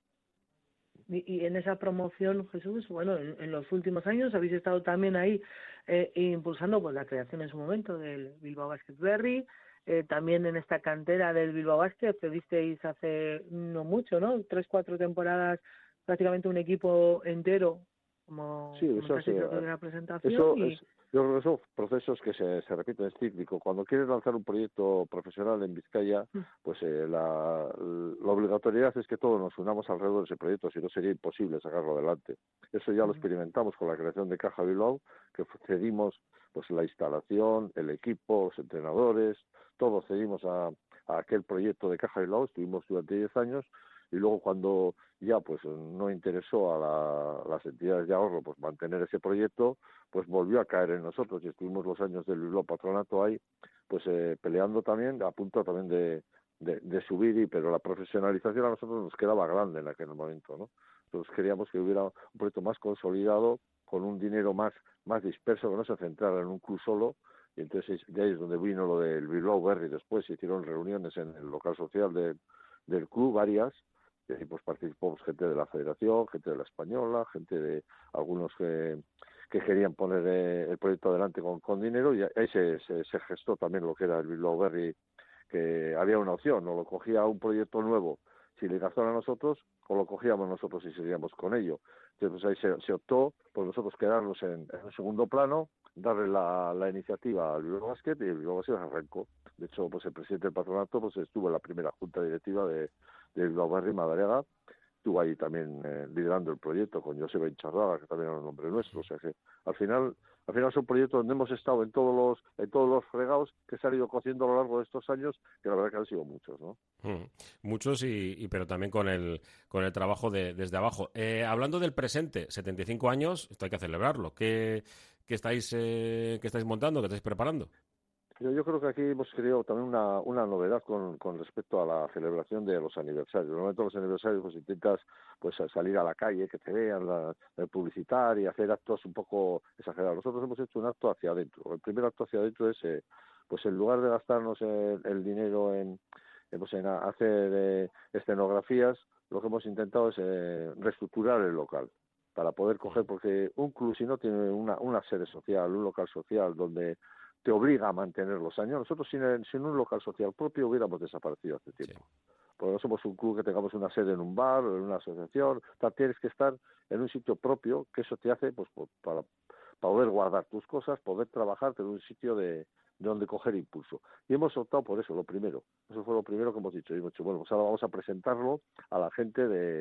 Y, y en esa promoción, Jesús, bueno, en, en los últimos años habéis estado también ahí eh, impulsando pues la creación en su momento del Bilbao Basket Berry. Eh, también en esta cantera del Bilbao Basket cedisteis hace no mucho, ¿no? Tres, cuatro temporadas, prácticamente un equipo entero, como sí, eso casi sí, de la presentación. Eso y... es, yo creo que son procesos que se, se repiten, es cíclico. Cuando quieres lanzar un proyecto profesional en Vizcaya, pues eh, la, la obligatoriedad es que todos nos unamos alrededor de ese proyecto, si no sería imposible sacarlo adelante. Eso ya lo experimentamos con la creación de Caja Bilbao, que cedimos pues la instalación, el equipo, los entrenadores, todos cedimos a, a aquel proyecto de Caja Bilbao, estuvimos durante diez años, y luego cuando ya pues no interesó a la, las entidades de ahorro pues mantener ese proyecto, pues volvió a caer en nosotros, y estuvimos los años del Bilbao Patronato ahí pues eh, peleando también, a punto también de, de, de subir, y pero la profesionalización a nosotros nos quedaba grande en aquel momento, ¿no? Entonces queríamos que hubiera un proyecto más consolidado, con un dinero más más disperso, que no se centrara en un club solo. Y entonces de ahí es donde vino lo del Bilbao Berry. Después se hicieron reuniones en el local social de, del club, varias, y ahí pues participó pues, gente de la Federación, gente de la Española, gente de algunos que, que querían poner eh, el proyecto adelante con, con dinero, y ahí se, se, se gestó también lo que era el Bilbao Berry, que había una opción: o lo cogía un proyecto nuevo si le gastó a nosotros, o lo cogíamos nosotros y seguíamos con ello. Entonces ahí se, se optó por nosotros quedarnos en, en un segundo plano, darle la, la iniciativa al Bilbao Basket, y el Bilbao Basket arrancó. De hecho, pues el presidente del patronato pues estuvo en la primera junta directiva de, de Bilbao Berry, Madariaga. Estuvo ahí también eh, liderando el proyecto con Joseba Incharraga, que también era un nombre nuestro. O sea que al final al final son proyectos donde hemos estado en todos los en todos los fregados que se han ido cociendo a lo largo de estos años, que la verdad que han sido muchos, ¿no? Mm, muchos y, y pero también con el con el trabajo de, desde abajo. Eh, hablando del presente, setenta y cinco años, esto hay que celebrarlo. ¿Qué, qué estáis eh, qué estáis montando, qué estáis preparando? Yo, yo creo que aquí hemos creado también una, una novedad con, con respecto a la celebración de los aniversarios. Normalmente los aniversarios pues intentas pues salir a la calle, que te vean, la, publicitar y hacer actos un poco exagerados. Nosotros hemos hecho un acto hacia adentro. El primer acto hacia adentro es, eh, pues en lugar de gastarnos el, el dinero en, en, pues en hacer eh, escenografías, lo que hemos intentado es eh, reestructurar el local, para poder coger, porque un club si no tiene una, una sede social, un local social donde te obliga a mantener los años. Nosotros sin, sin un local social propio hubiéramos desaparecido hace tiempo. Sí. Porque no somos un club que tengamos una sede en un bar o en una asociación. Tienes que estar en un sitio propio, que eso te hace pues para, para poder guardar tus cosas, poder trabajar, tener un sitio de, de donde coger impulso. Y hemos optado por eso, lo primero. Eso fue lo primero que hemos dicho. Y hemos dicho, bueno, pues ahora vamos a presentarlo a la gente de,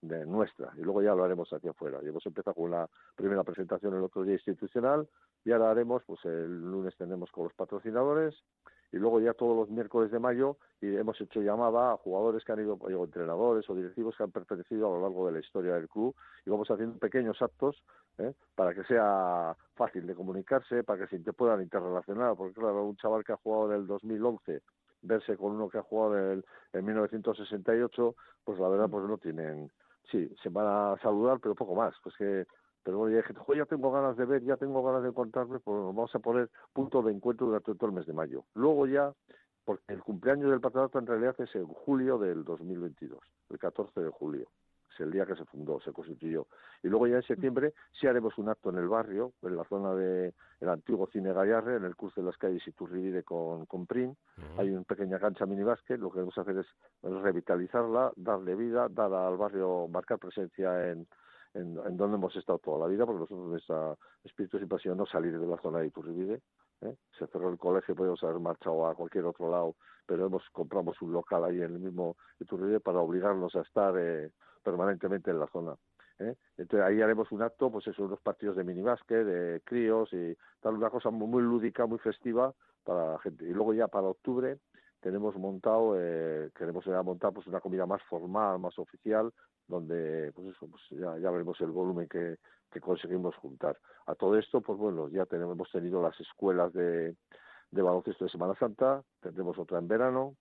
de nuestra, y luego ya lo haremos hacia afuera. Y hemos empezado con la primera presentación el otro día institucional, y ahora haremos, pues el lunes tenemos con los patrocinadores, y luego ya todos los miércoles de mayo y hemos hecho llamada a jugadores que han ido, o entrenadores o directivos que han pertenecido a lo largo de la historia del club, y vamos haciendo pequeños actos ¿eh? para que sea fácil de comunicarse, para que se puedan interrelacionar, porque claro, un chaval que ha jugado en el dos mil once verse con uno que ha jugado en, el, en mil novecientos sesenta y ocho, pues la verdad pues no tienen, sí, se van a saludar pero poco más, pues que pero bueno, ya, dije, ya tengo ganas de ver, ya tengo ganas de encontrarme, pues vamos a poner puntos de encuentro durante todo el mes de mayo. Luego ya, porque el cumpleaños del patronato en realidad es en julio del dos mil veintidós, el catorce de julio, es el día que se fundó, se constituyó. Y luego ya en septiembre sí haremos un acto en el barrio, en la zona del antiguo Cine Gallarre, en el cruce de las calles Iturribide con, con Prim. Uh-huh. Hay una pequeña cancha minibásquet, lo que vamos a hacer es revitalizarla, darle vida, dar al barrio, marcar presencia en En, en donde hemos estado toda la vida, porque nosotros nuestra espíritu siempre ha sido no salir de la zona de Iturribide. ¿eh? Se cerró el colegio, podíamos haber marchado a cualquier otro lado, pero hemos compramos un local ahí en el mismo Iturribide para obligarnos a estar eh, permanentemente en la zona. ¿eh? Entonces ahí haremos un acto, pues eso, unos partidos de minibásquet, de críos y tal, una cosa muy, muy lúdica, muy festiva para la gente. Y luego ya para octubre tenemos montado, eh, queremos ya montar pues una comida más formal, más oficial, donde pues eso, pues ya, ya veremos el volumen que, que conseguimos juntar. A todo esto, pues bueno, ya tenemos, hemos tenido las escuelas de, de baloncesto de Semana Santa, tendremos otra en verano,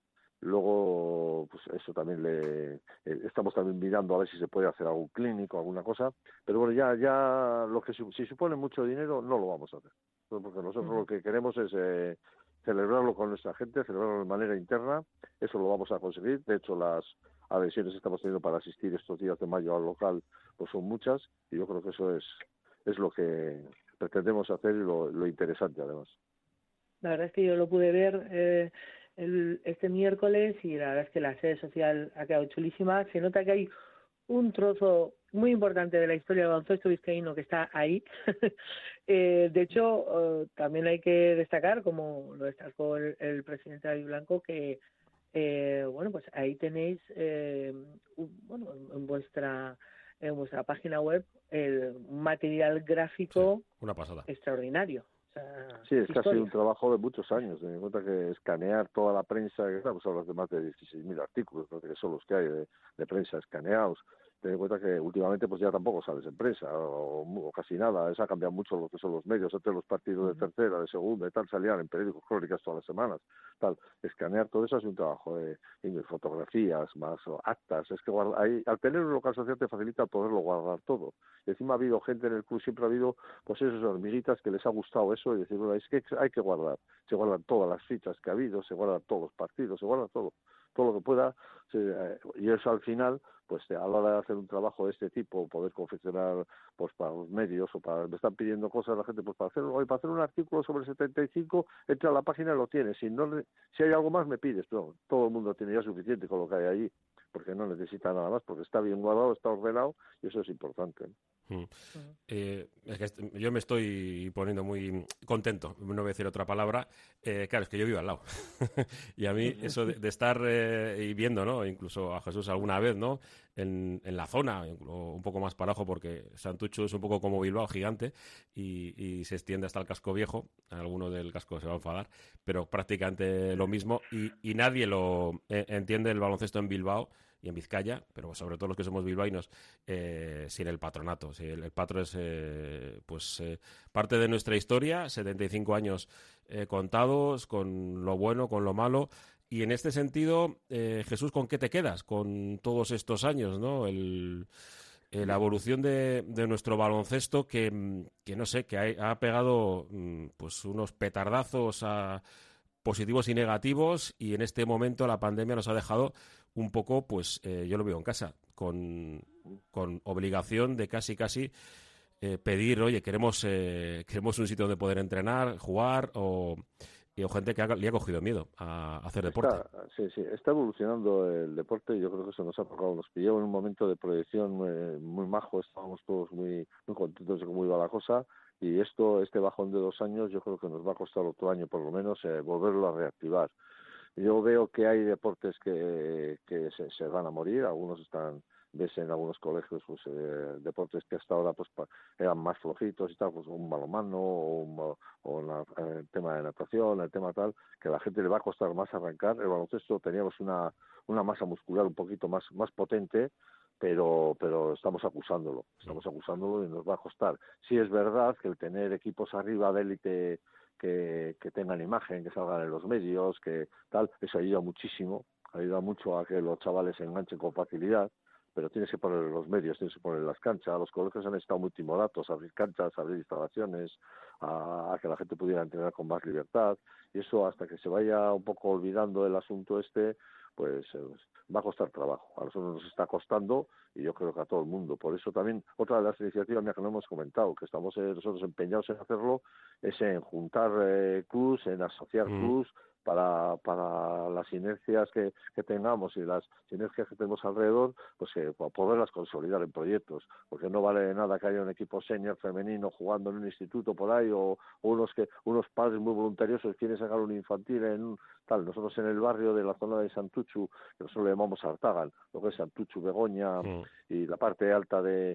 luego pues eso también le eh, estamos también mirando a ver si se puede hacer algún clínico, alguna cosa, pero bueno, ya ya lo que si supone mucho dinero no lo vamos a hacer, porque nosotros uh-huh. lo que queremos es eh, celebrarlo con nuestra gente, celebrarlo de manera interna, eso lo vamos a conseguir. De hecho, las adhesiones que estamos teniendo para asistir estos días de mayo al local pues son muchas, y yo creo que eso es es lo que pretendemos hacer y lo, lo interesante además. La verdad es que yo lo pude ver eh, el, este miércoles, y la verdad es que la sede social ha quedado chulísima. Se nota que hay un trozo muy importante de la historia del baloncesto vizcaíno que está ahí. eh, de hecho, eh, también hay que destacar, como lo destacó el, el presidente David Blanco, que eh, bueno, pues ahí tenéis eh, un, bueno, en vuestra en vuestra página web el material gráfico sí, una pasada. extraordinario. O sea, sí, es historia. casi un trabajo de muchos años. Ten en cuenta que escanear toda la prensa, que estamos hablando de más de dieciséis mil artículos, que son los que hay de, de prensa escaneados. Ten en cuenta que últimamente pues ya tampoco sales en prensa, o, o casi nada. Eso ha cambiado mucho lo que son los medios. Antes los partidos de tercera, de segunda y tal salían en periódicos, crónicas todas las semanas. Tal, escanear todo eso es un trabajo de, de fotografías, más o actas. Es que guarda, ahí, al tener un local social te facilita poderlo guardar todo. Y encima ha habido gente en el club, siempre ha habido pues esas hormiguitas que les ha gustado eso y decir, bueno, es que hay que guardar. Se guardan todas las fichas que ha habido, se guardan todos los partidos, se guarda todo. todo lo que pueda, se, eh, y eso al final, pues a la hora de hacer un trabajo de este tipo, poder confeccionar pues para los medios o para, me están pidiendo cosas la gente, pues para hacer, hoy para hacer un artículo sobre el setenta y cinco, entra a la página y lo tienes, si no, si hay algo más me pides, pero todo el mundo tiene ya suficiente con lo que hay allí, porque no necesita nada más, porque está bien guardado, está ordenado, y eso es importante, ¿no? Mm. Eh, es que yo me estoy poniendo muy contento, no voy a decir otra palabra. Eh, claro, es que yo vivo al lado y a mí eso de, de estar eh, y viendo, ¿no? Incluso a Jesús alguna vez, ¿no? En, en la zona, un poco más para abajo, porque Santucho es un poco como Bilbao, gigante, y, y se extiende hasta el casco viejo. Alguno del casco se va a enfadar, pero prácticamente lo mismo, y, y nadie lo eh, entiende el baloncesto en Bilbao y en Vizcaya, pero sobre todo los que somos bilbaínos, eh, sin el patronato. Si el, el patro es eh, pues eh, parte de nuestra historia, setenta y cinco años eh, contados, con lo bueno, con lo malo. Y en este sentido, eh, Jesús, ¿con qué te quedas con todos estos años, ¿no? El, eh, la evolución de, de nuestro baloncesto que, que no sé, que ha, ha pegado pues unos petardazos a positivos y negativos, y en este momento la pandemia nos ha dejado un poco, pues eh, yo lo veo en casa, con, con obligación de casi casi eh, pedir, oye, queremos eh, queremos un sitio donde poder entrenar, jugar, o, y, o gente que ha, le ha cogido miedo a, a hacer deporte. Está, sí, sí, está evolucionando el deporte, y yo creo que eso nos ha tocado, nos pilló en un momento de proyección muy, muy majo, estábamos todos muy, muy contentos de cómo iba la cosa. Y esto, este bajón de dos años, yo creo que nos va a costar otro año por lo menos eh, volverlo a reactivar. Yo veo que hay deportes que, que se, se van a morir, algunos están, ves en algunos colegios, pues eh, deportes que hasta ahora pues pa, eran más flojitos y tal, pues un balonmano o, un, o una, el tema de natación, el tema tal, que a la gente le va a costar más arrancar. El baloncesto teníamos una, una masa muscular un poquito más, más potente, pero pero estamos acusándolo, estamos acusándolo y nos va a costar. Sí es verdad que el tener equipos arriba de élite que, que tengan imagen, que salgan en los medios, que tal, eso ayuda muchísimo, ayuda mucho a que los chavales se enganchen con facilidad, pero tienes que poner los medios, tienes que poner las canchas. Los colegios han estado muy timoratos a abrir canchas, a abrir instalaciones, a, a que la gente pudiera entrenar con más libertad, y eso hasta que se vaya un poco olvidando el asunto este, pues eh, va a costar trabajo. A nosotros nos está costando y yo creo que a todo el mundo. Por eso también otra de las iniciativas que no hemos comentado, que estamos eh, nosotros empeñados en hacerlo, es en juntar eh, clubs, en asociar mm. clubs para para las sinergias que, que tengamos y las sinergias que tenemos alrededor, pues eh, para poderlas consolidar en proyectos, porque no vale de nada que haya un equipo senior femenino jugando en un instituto por ahí o, o unos que unos padres muy voluntariosos quieren sacar un infantil en un tal. Nosotros en el barrio de la zona de Santuchu, que nosotros le llamamos Artagal, lo que es Santuchu, Begoña mm. y la parte alta de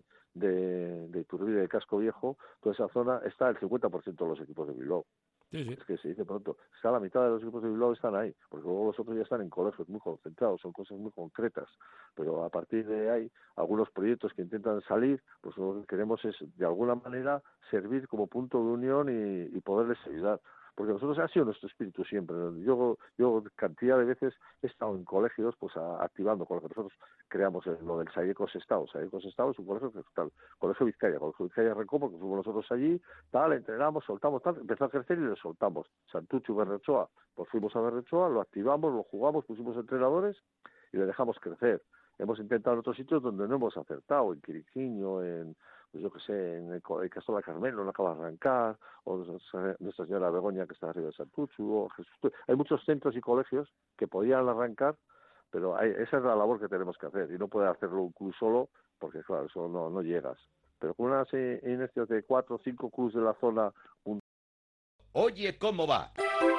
de, de Iturbide, de Casco Viejo, toda esa zona está el cincuenta por ciento de los equipos de Bilbao. Sí, sí. Es que se dice pronto, está la mitad de los equipos de Bilbao están ahí, porque luego los otros ya están en colegios muy concentrados, son cosas muy concretas, pero a partir de ahí, algunos proyectos que intentan salir, pues lo que queremos es de alguna manera servir como punto de unión y, y poderles ayudar, porque nosotros ha sido nuestro espíritu siempre. Yo, yo cantidad de veces he estado en colegios pues a, activando con lo que nosotros creamos el, lo del Sayeco Sestao. Sayeco Sestao es un colegio que tal, Colegio Vizcaya, Colegio Vizcaya Recó, porque fuimos nosotros allí, tal, entrenamos, soltamos, tal, empezó a crecer y lo soltamos. Santuchu, Berrechoa, pues fuimos a Berrechoa, lo activamos, lo jugamos, pusimos entrenadores y le dejamos crecer. Hemos intentado en otros sitios donde no hemos acertado, en Quiriquiño, en pues yo que sé, en el, el Castola Carmelo, no acaba de arrancar, o Nuestra Señora Begoña, que está arriba de Santuchu, o Jesús. Hay muchos centros y colegios que podían arrancar, pero hay, esa es la labor que tenemos que hacer, y no puede hacerlo un club solo, porque claro, eso no, no llegas. Pero con unas inercias de cuatro o cinco clubs de la zona... Un... Oye, ¿cómo va?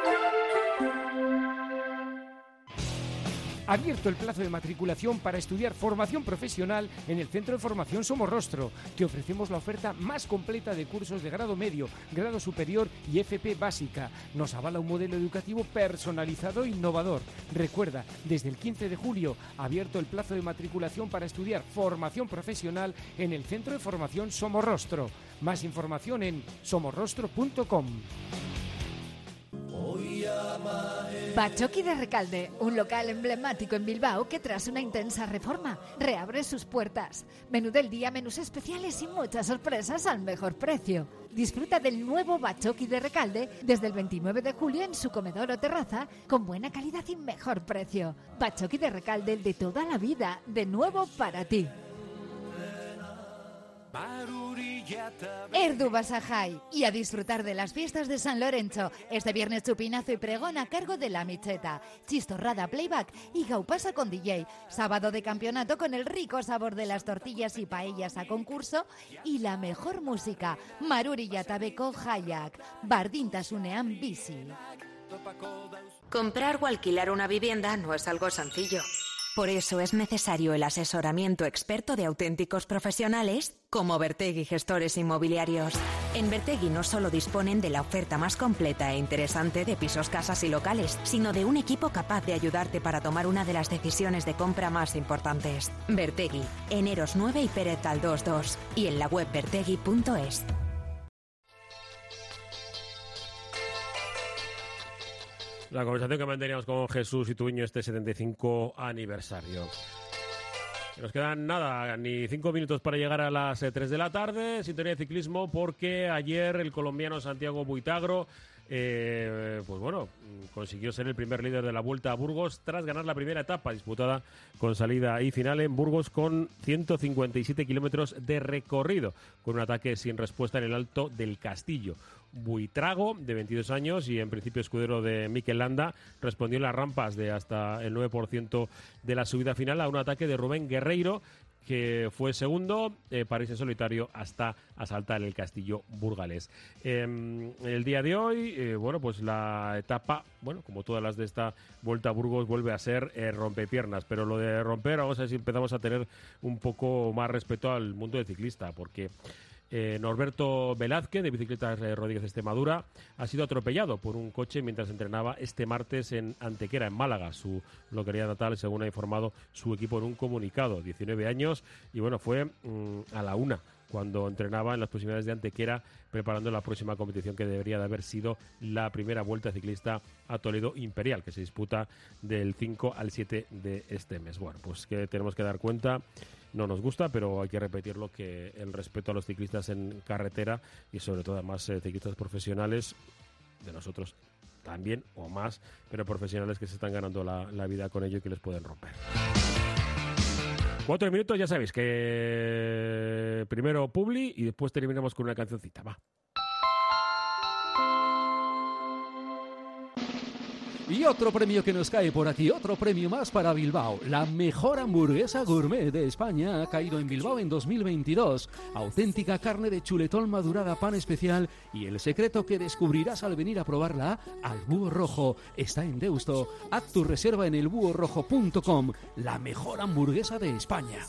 Abierto el plazo de matriculación para estudiar formación profesional en el Centro de Formación Somorrostro. Te ofrecemos la oferta más completa de cursos de grado medio, grado superior y F P básica. Nos avala un modelo educativo personalizado e innovador. Recuerda, desde el quince de julio, abierto el plazo de matriculación para estudiar formación profesional en el Centro de Formación Somorrostro. Más información en somorrostro punto com. Bachoqui de Recalde, un local emblemático en Bilbao que tras una intensa reforma reabre sus puertas. Menú del día, menús especiales y muchas sorpresas al mejor precio. Disfruta del nuevo Bachoqui de Recalde desde el veintinueve de julio en su comedor o terraza con buena calidad y mejor precio. Bachoqui de Recalde, el de toda la vida, de nuevo para ti. Erdu Basajay y a disfrutar de las fiestas de San Lorenzo. Este viernes chupinazo y pregón a cargo de La Micheta, chistorrada playback y gaupasa con D J. Sábado de campeonato con el rico sabor de las tortillas y paellas a concurso y la mejor música. Maruri Yatabeko Hayak, Bardintasunean Bizi. Comprar o alquilar una vivienda no es algo sencillo. Por eso es necesario el asesoramiento experto de auténticos profesionales como Bertegui Gestores Inmobiliarios. En Bertegui no solo disponen de la oferta más completa e interesante de pisos, casas y locales, sino de un equipo capaz de ayudarte para tomar una de las decisiones de compra más importantes. Bertegui, en Eros nueve y Pérez Galdós dos, y en la web bertegui punto es. La conversación que manteníamos con Jesús Ituño este setenta y cinco aniversario. Nos quedan nada, ni cinco minutos para llegar a las tres de la tarde. Sintonía de ciclismo, porque ayer el colombiano Santiago Buitagro eh, pues bueno, consiguió ser el primer líder de la Vuelta a Burgos tras ganar la primera etapa disputada con salida y final en Burgos con ciento cincuenta y siete kilómetros de recorrido, con un ataque sin respuesta en el Alto del Castillo. Buitrago, de veintidós años y en principio escudero de Mikel Landa, respondió en las rampas de hasta el nueve por ciento de la subida final a un ataque de Rubén Guerreiro, que fue segundo, eh, París en solitario hasta asaltar el castillo burgalés. Eh, el día de hoy, eh, bueno, pues la etapa, bueno, como todas las de esta Vuelta a Burgos, vuelve a ser eh, rompepiernas, pero lo de romper, vamos a ver si empezamos a tener un poco más respeto al mundo del ciclista, porque Eh, Norberto Velázquez, de Bicicletas eh, Rodríguez Extremadura, ha sido atropellado por un coche mientras entrenaba este martes en Antequera, en Málaga, su localidad natal, según ha informado su equipo en un comunicado. diecinueve años, y bueno, fue mmm, a la una cuando entrenaba en las proximidades de Antequera, preparando la próxima competición que debería de haber sido la primera Vuelta Ciclista a Toledo Imperial, que se disputa del cinco al siete de este mes. Bueno, pues que tenemos que dar cuenta. No nos gusta, pero hay que repetirlo, que el respeto a los ciclistas en carretera, y sobre todo además eh, ciclistas profesionales, de nosotros también o más, pero profesionales que se están ganando la, la vida con ello y que les pueden romper. Cuatro minutos, ya sabéis que primero Publi y después terminamos con una cancioncita. Va. Y otro premio que nos cae por aquí, otro premio más para Bilbao. La mejor hamburguesa gourmet de España ha caído en Bilbao en dos mil veintidós. Auténtica carne de chuletón madurada, pan especial, y el secreto que descubrirás al venir a probarla al Búho Rojo. Está en Deusto. Haz tu reserva en el búho rojo punto com. La mejor hamburguesa de España.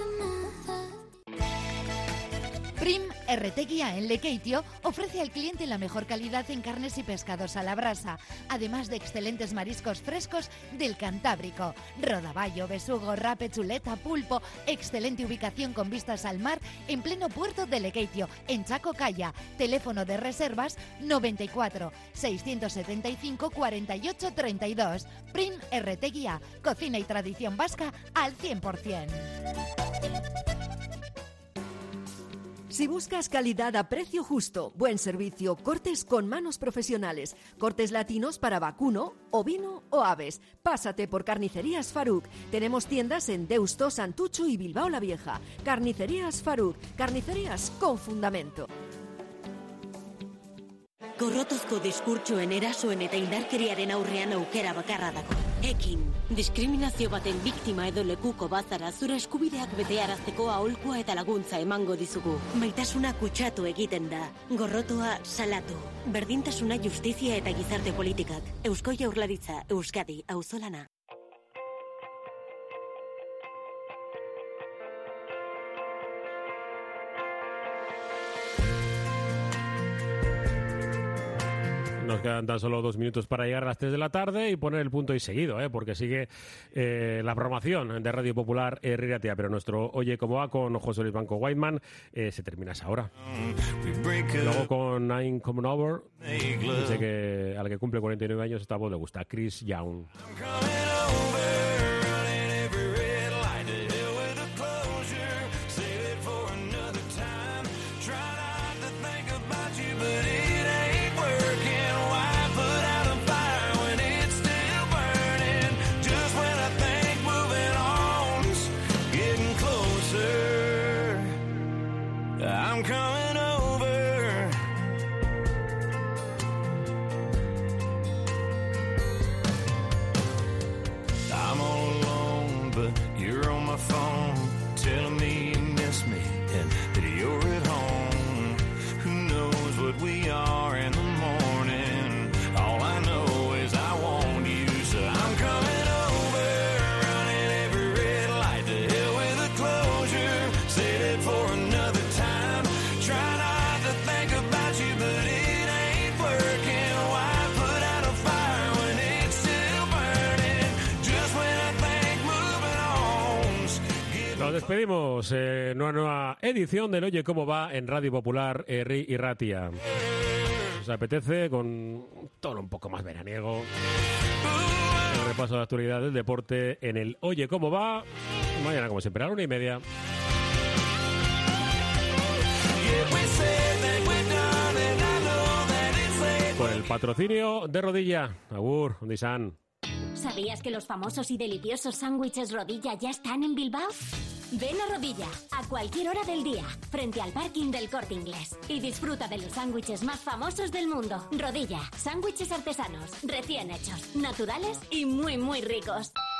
Prim Erreteguía en Lekeitio ofrece al cliente la mejor calidad en carnes y pescados a la brasa, además de excelentes mariscos frescos del Cantábrico. Rodaballo, besugo, rape, chuleta, pulpo. Excelente ubicación con vistas al mar en pleno puerto de Lekeitio, en Chaco Calla. Teléfono de reservas noventa y cuatro, seiscientos setenta y cinco, cuarenta y ocho, treinta y dos. Prim Erreteguía, cocina y tradición vasca al cien por ciento. Si buscas calidad a precio justo, buen servicio, cortes con manos profesionales, cortes latinos para vacuno, ovino o aves, pásate por Carnicerías Faruk. Tenemos tiendas en Deusto, Santucho y Bilbao la Vieja. Carnicerías Faruk, carnicerías con fundamento. Gorrotozko diskurtsoen erasoen eta indarkeriaren aurrean aukera bakarra dago. Ekin, diskriminazio baten biktima edo lekuko bazara zure eskubideak betearazteko aholkua eta laguntza emango dizugu. Maitasuna kutsatu egiten da. Gorrotoa salatu. Berdintasuna, justizia eta gizarte politikak. Eusko Jaurlaritza, Euskadi, auzolana. Nos quedan tan solo dos minutos para llegar a las tres de la tarde y poner el punto y seguido, ¿eh? Porque sigue eh, la programación de Radio Popular eh, Riratia, pero nuestro Oye Cómo Va con José Luis Blanco Whiteman eh, se termina esa hora. Luego con I'm Coming Over, dice que al que cumple cuarenta y nueve años esta voz le gusta, Chris Young. I'm coming over. I'm all alone, but you're on my phone, telling me you miss me and that you're at home. Who knows what we are in the morning? All I know is I want you, so I'm coming over, running every red light to hell with a closure. Save it for another time. Try not to think about you, but it ain't working. Why put out a fire when it's still burning? Just when I think moving on. Nos despedimos en una nueva edición del Oye Cómo Va en Radio Popular Herri y Ratia. ¿Os apetece? Con un tono un poco más veraniego. El repaso de la actualidad del deporte en el Oye Cómo Va. Mañana, como siempre, a la una y media. Con el patrocinio de Rodilla. Agur, Ondisan. ¿Sabías que los famosos y deliciosos sándwiches Rodilla ya están en Bilbao? Ven a Rodilla, a cualquier hora del día, frente al parking del Corte Inglés. Y disfruta de los sándwiches más famosos del mundo. Rodilla, sándwiches artesanos, recién hechos, naturales y muy, muy ricos.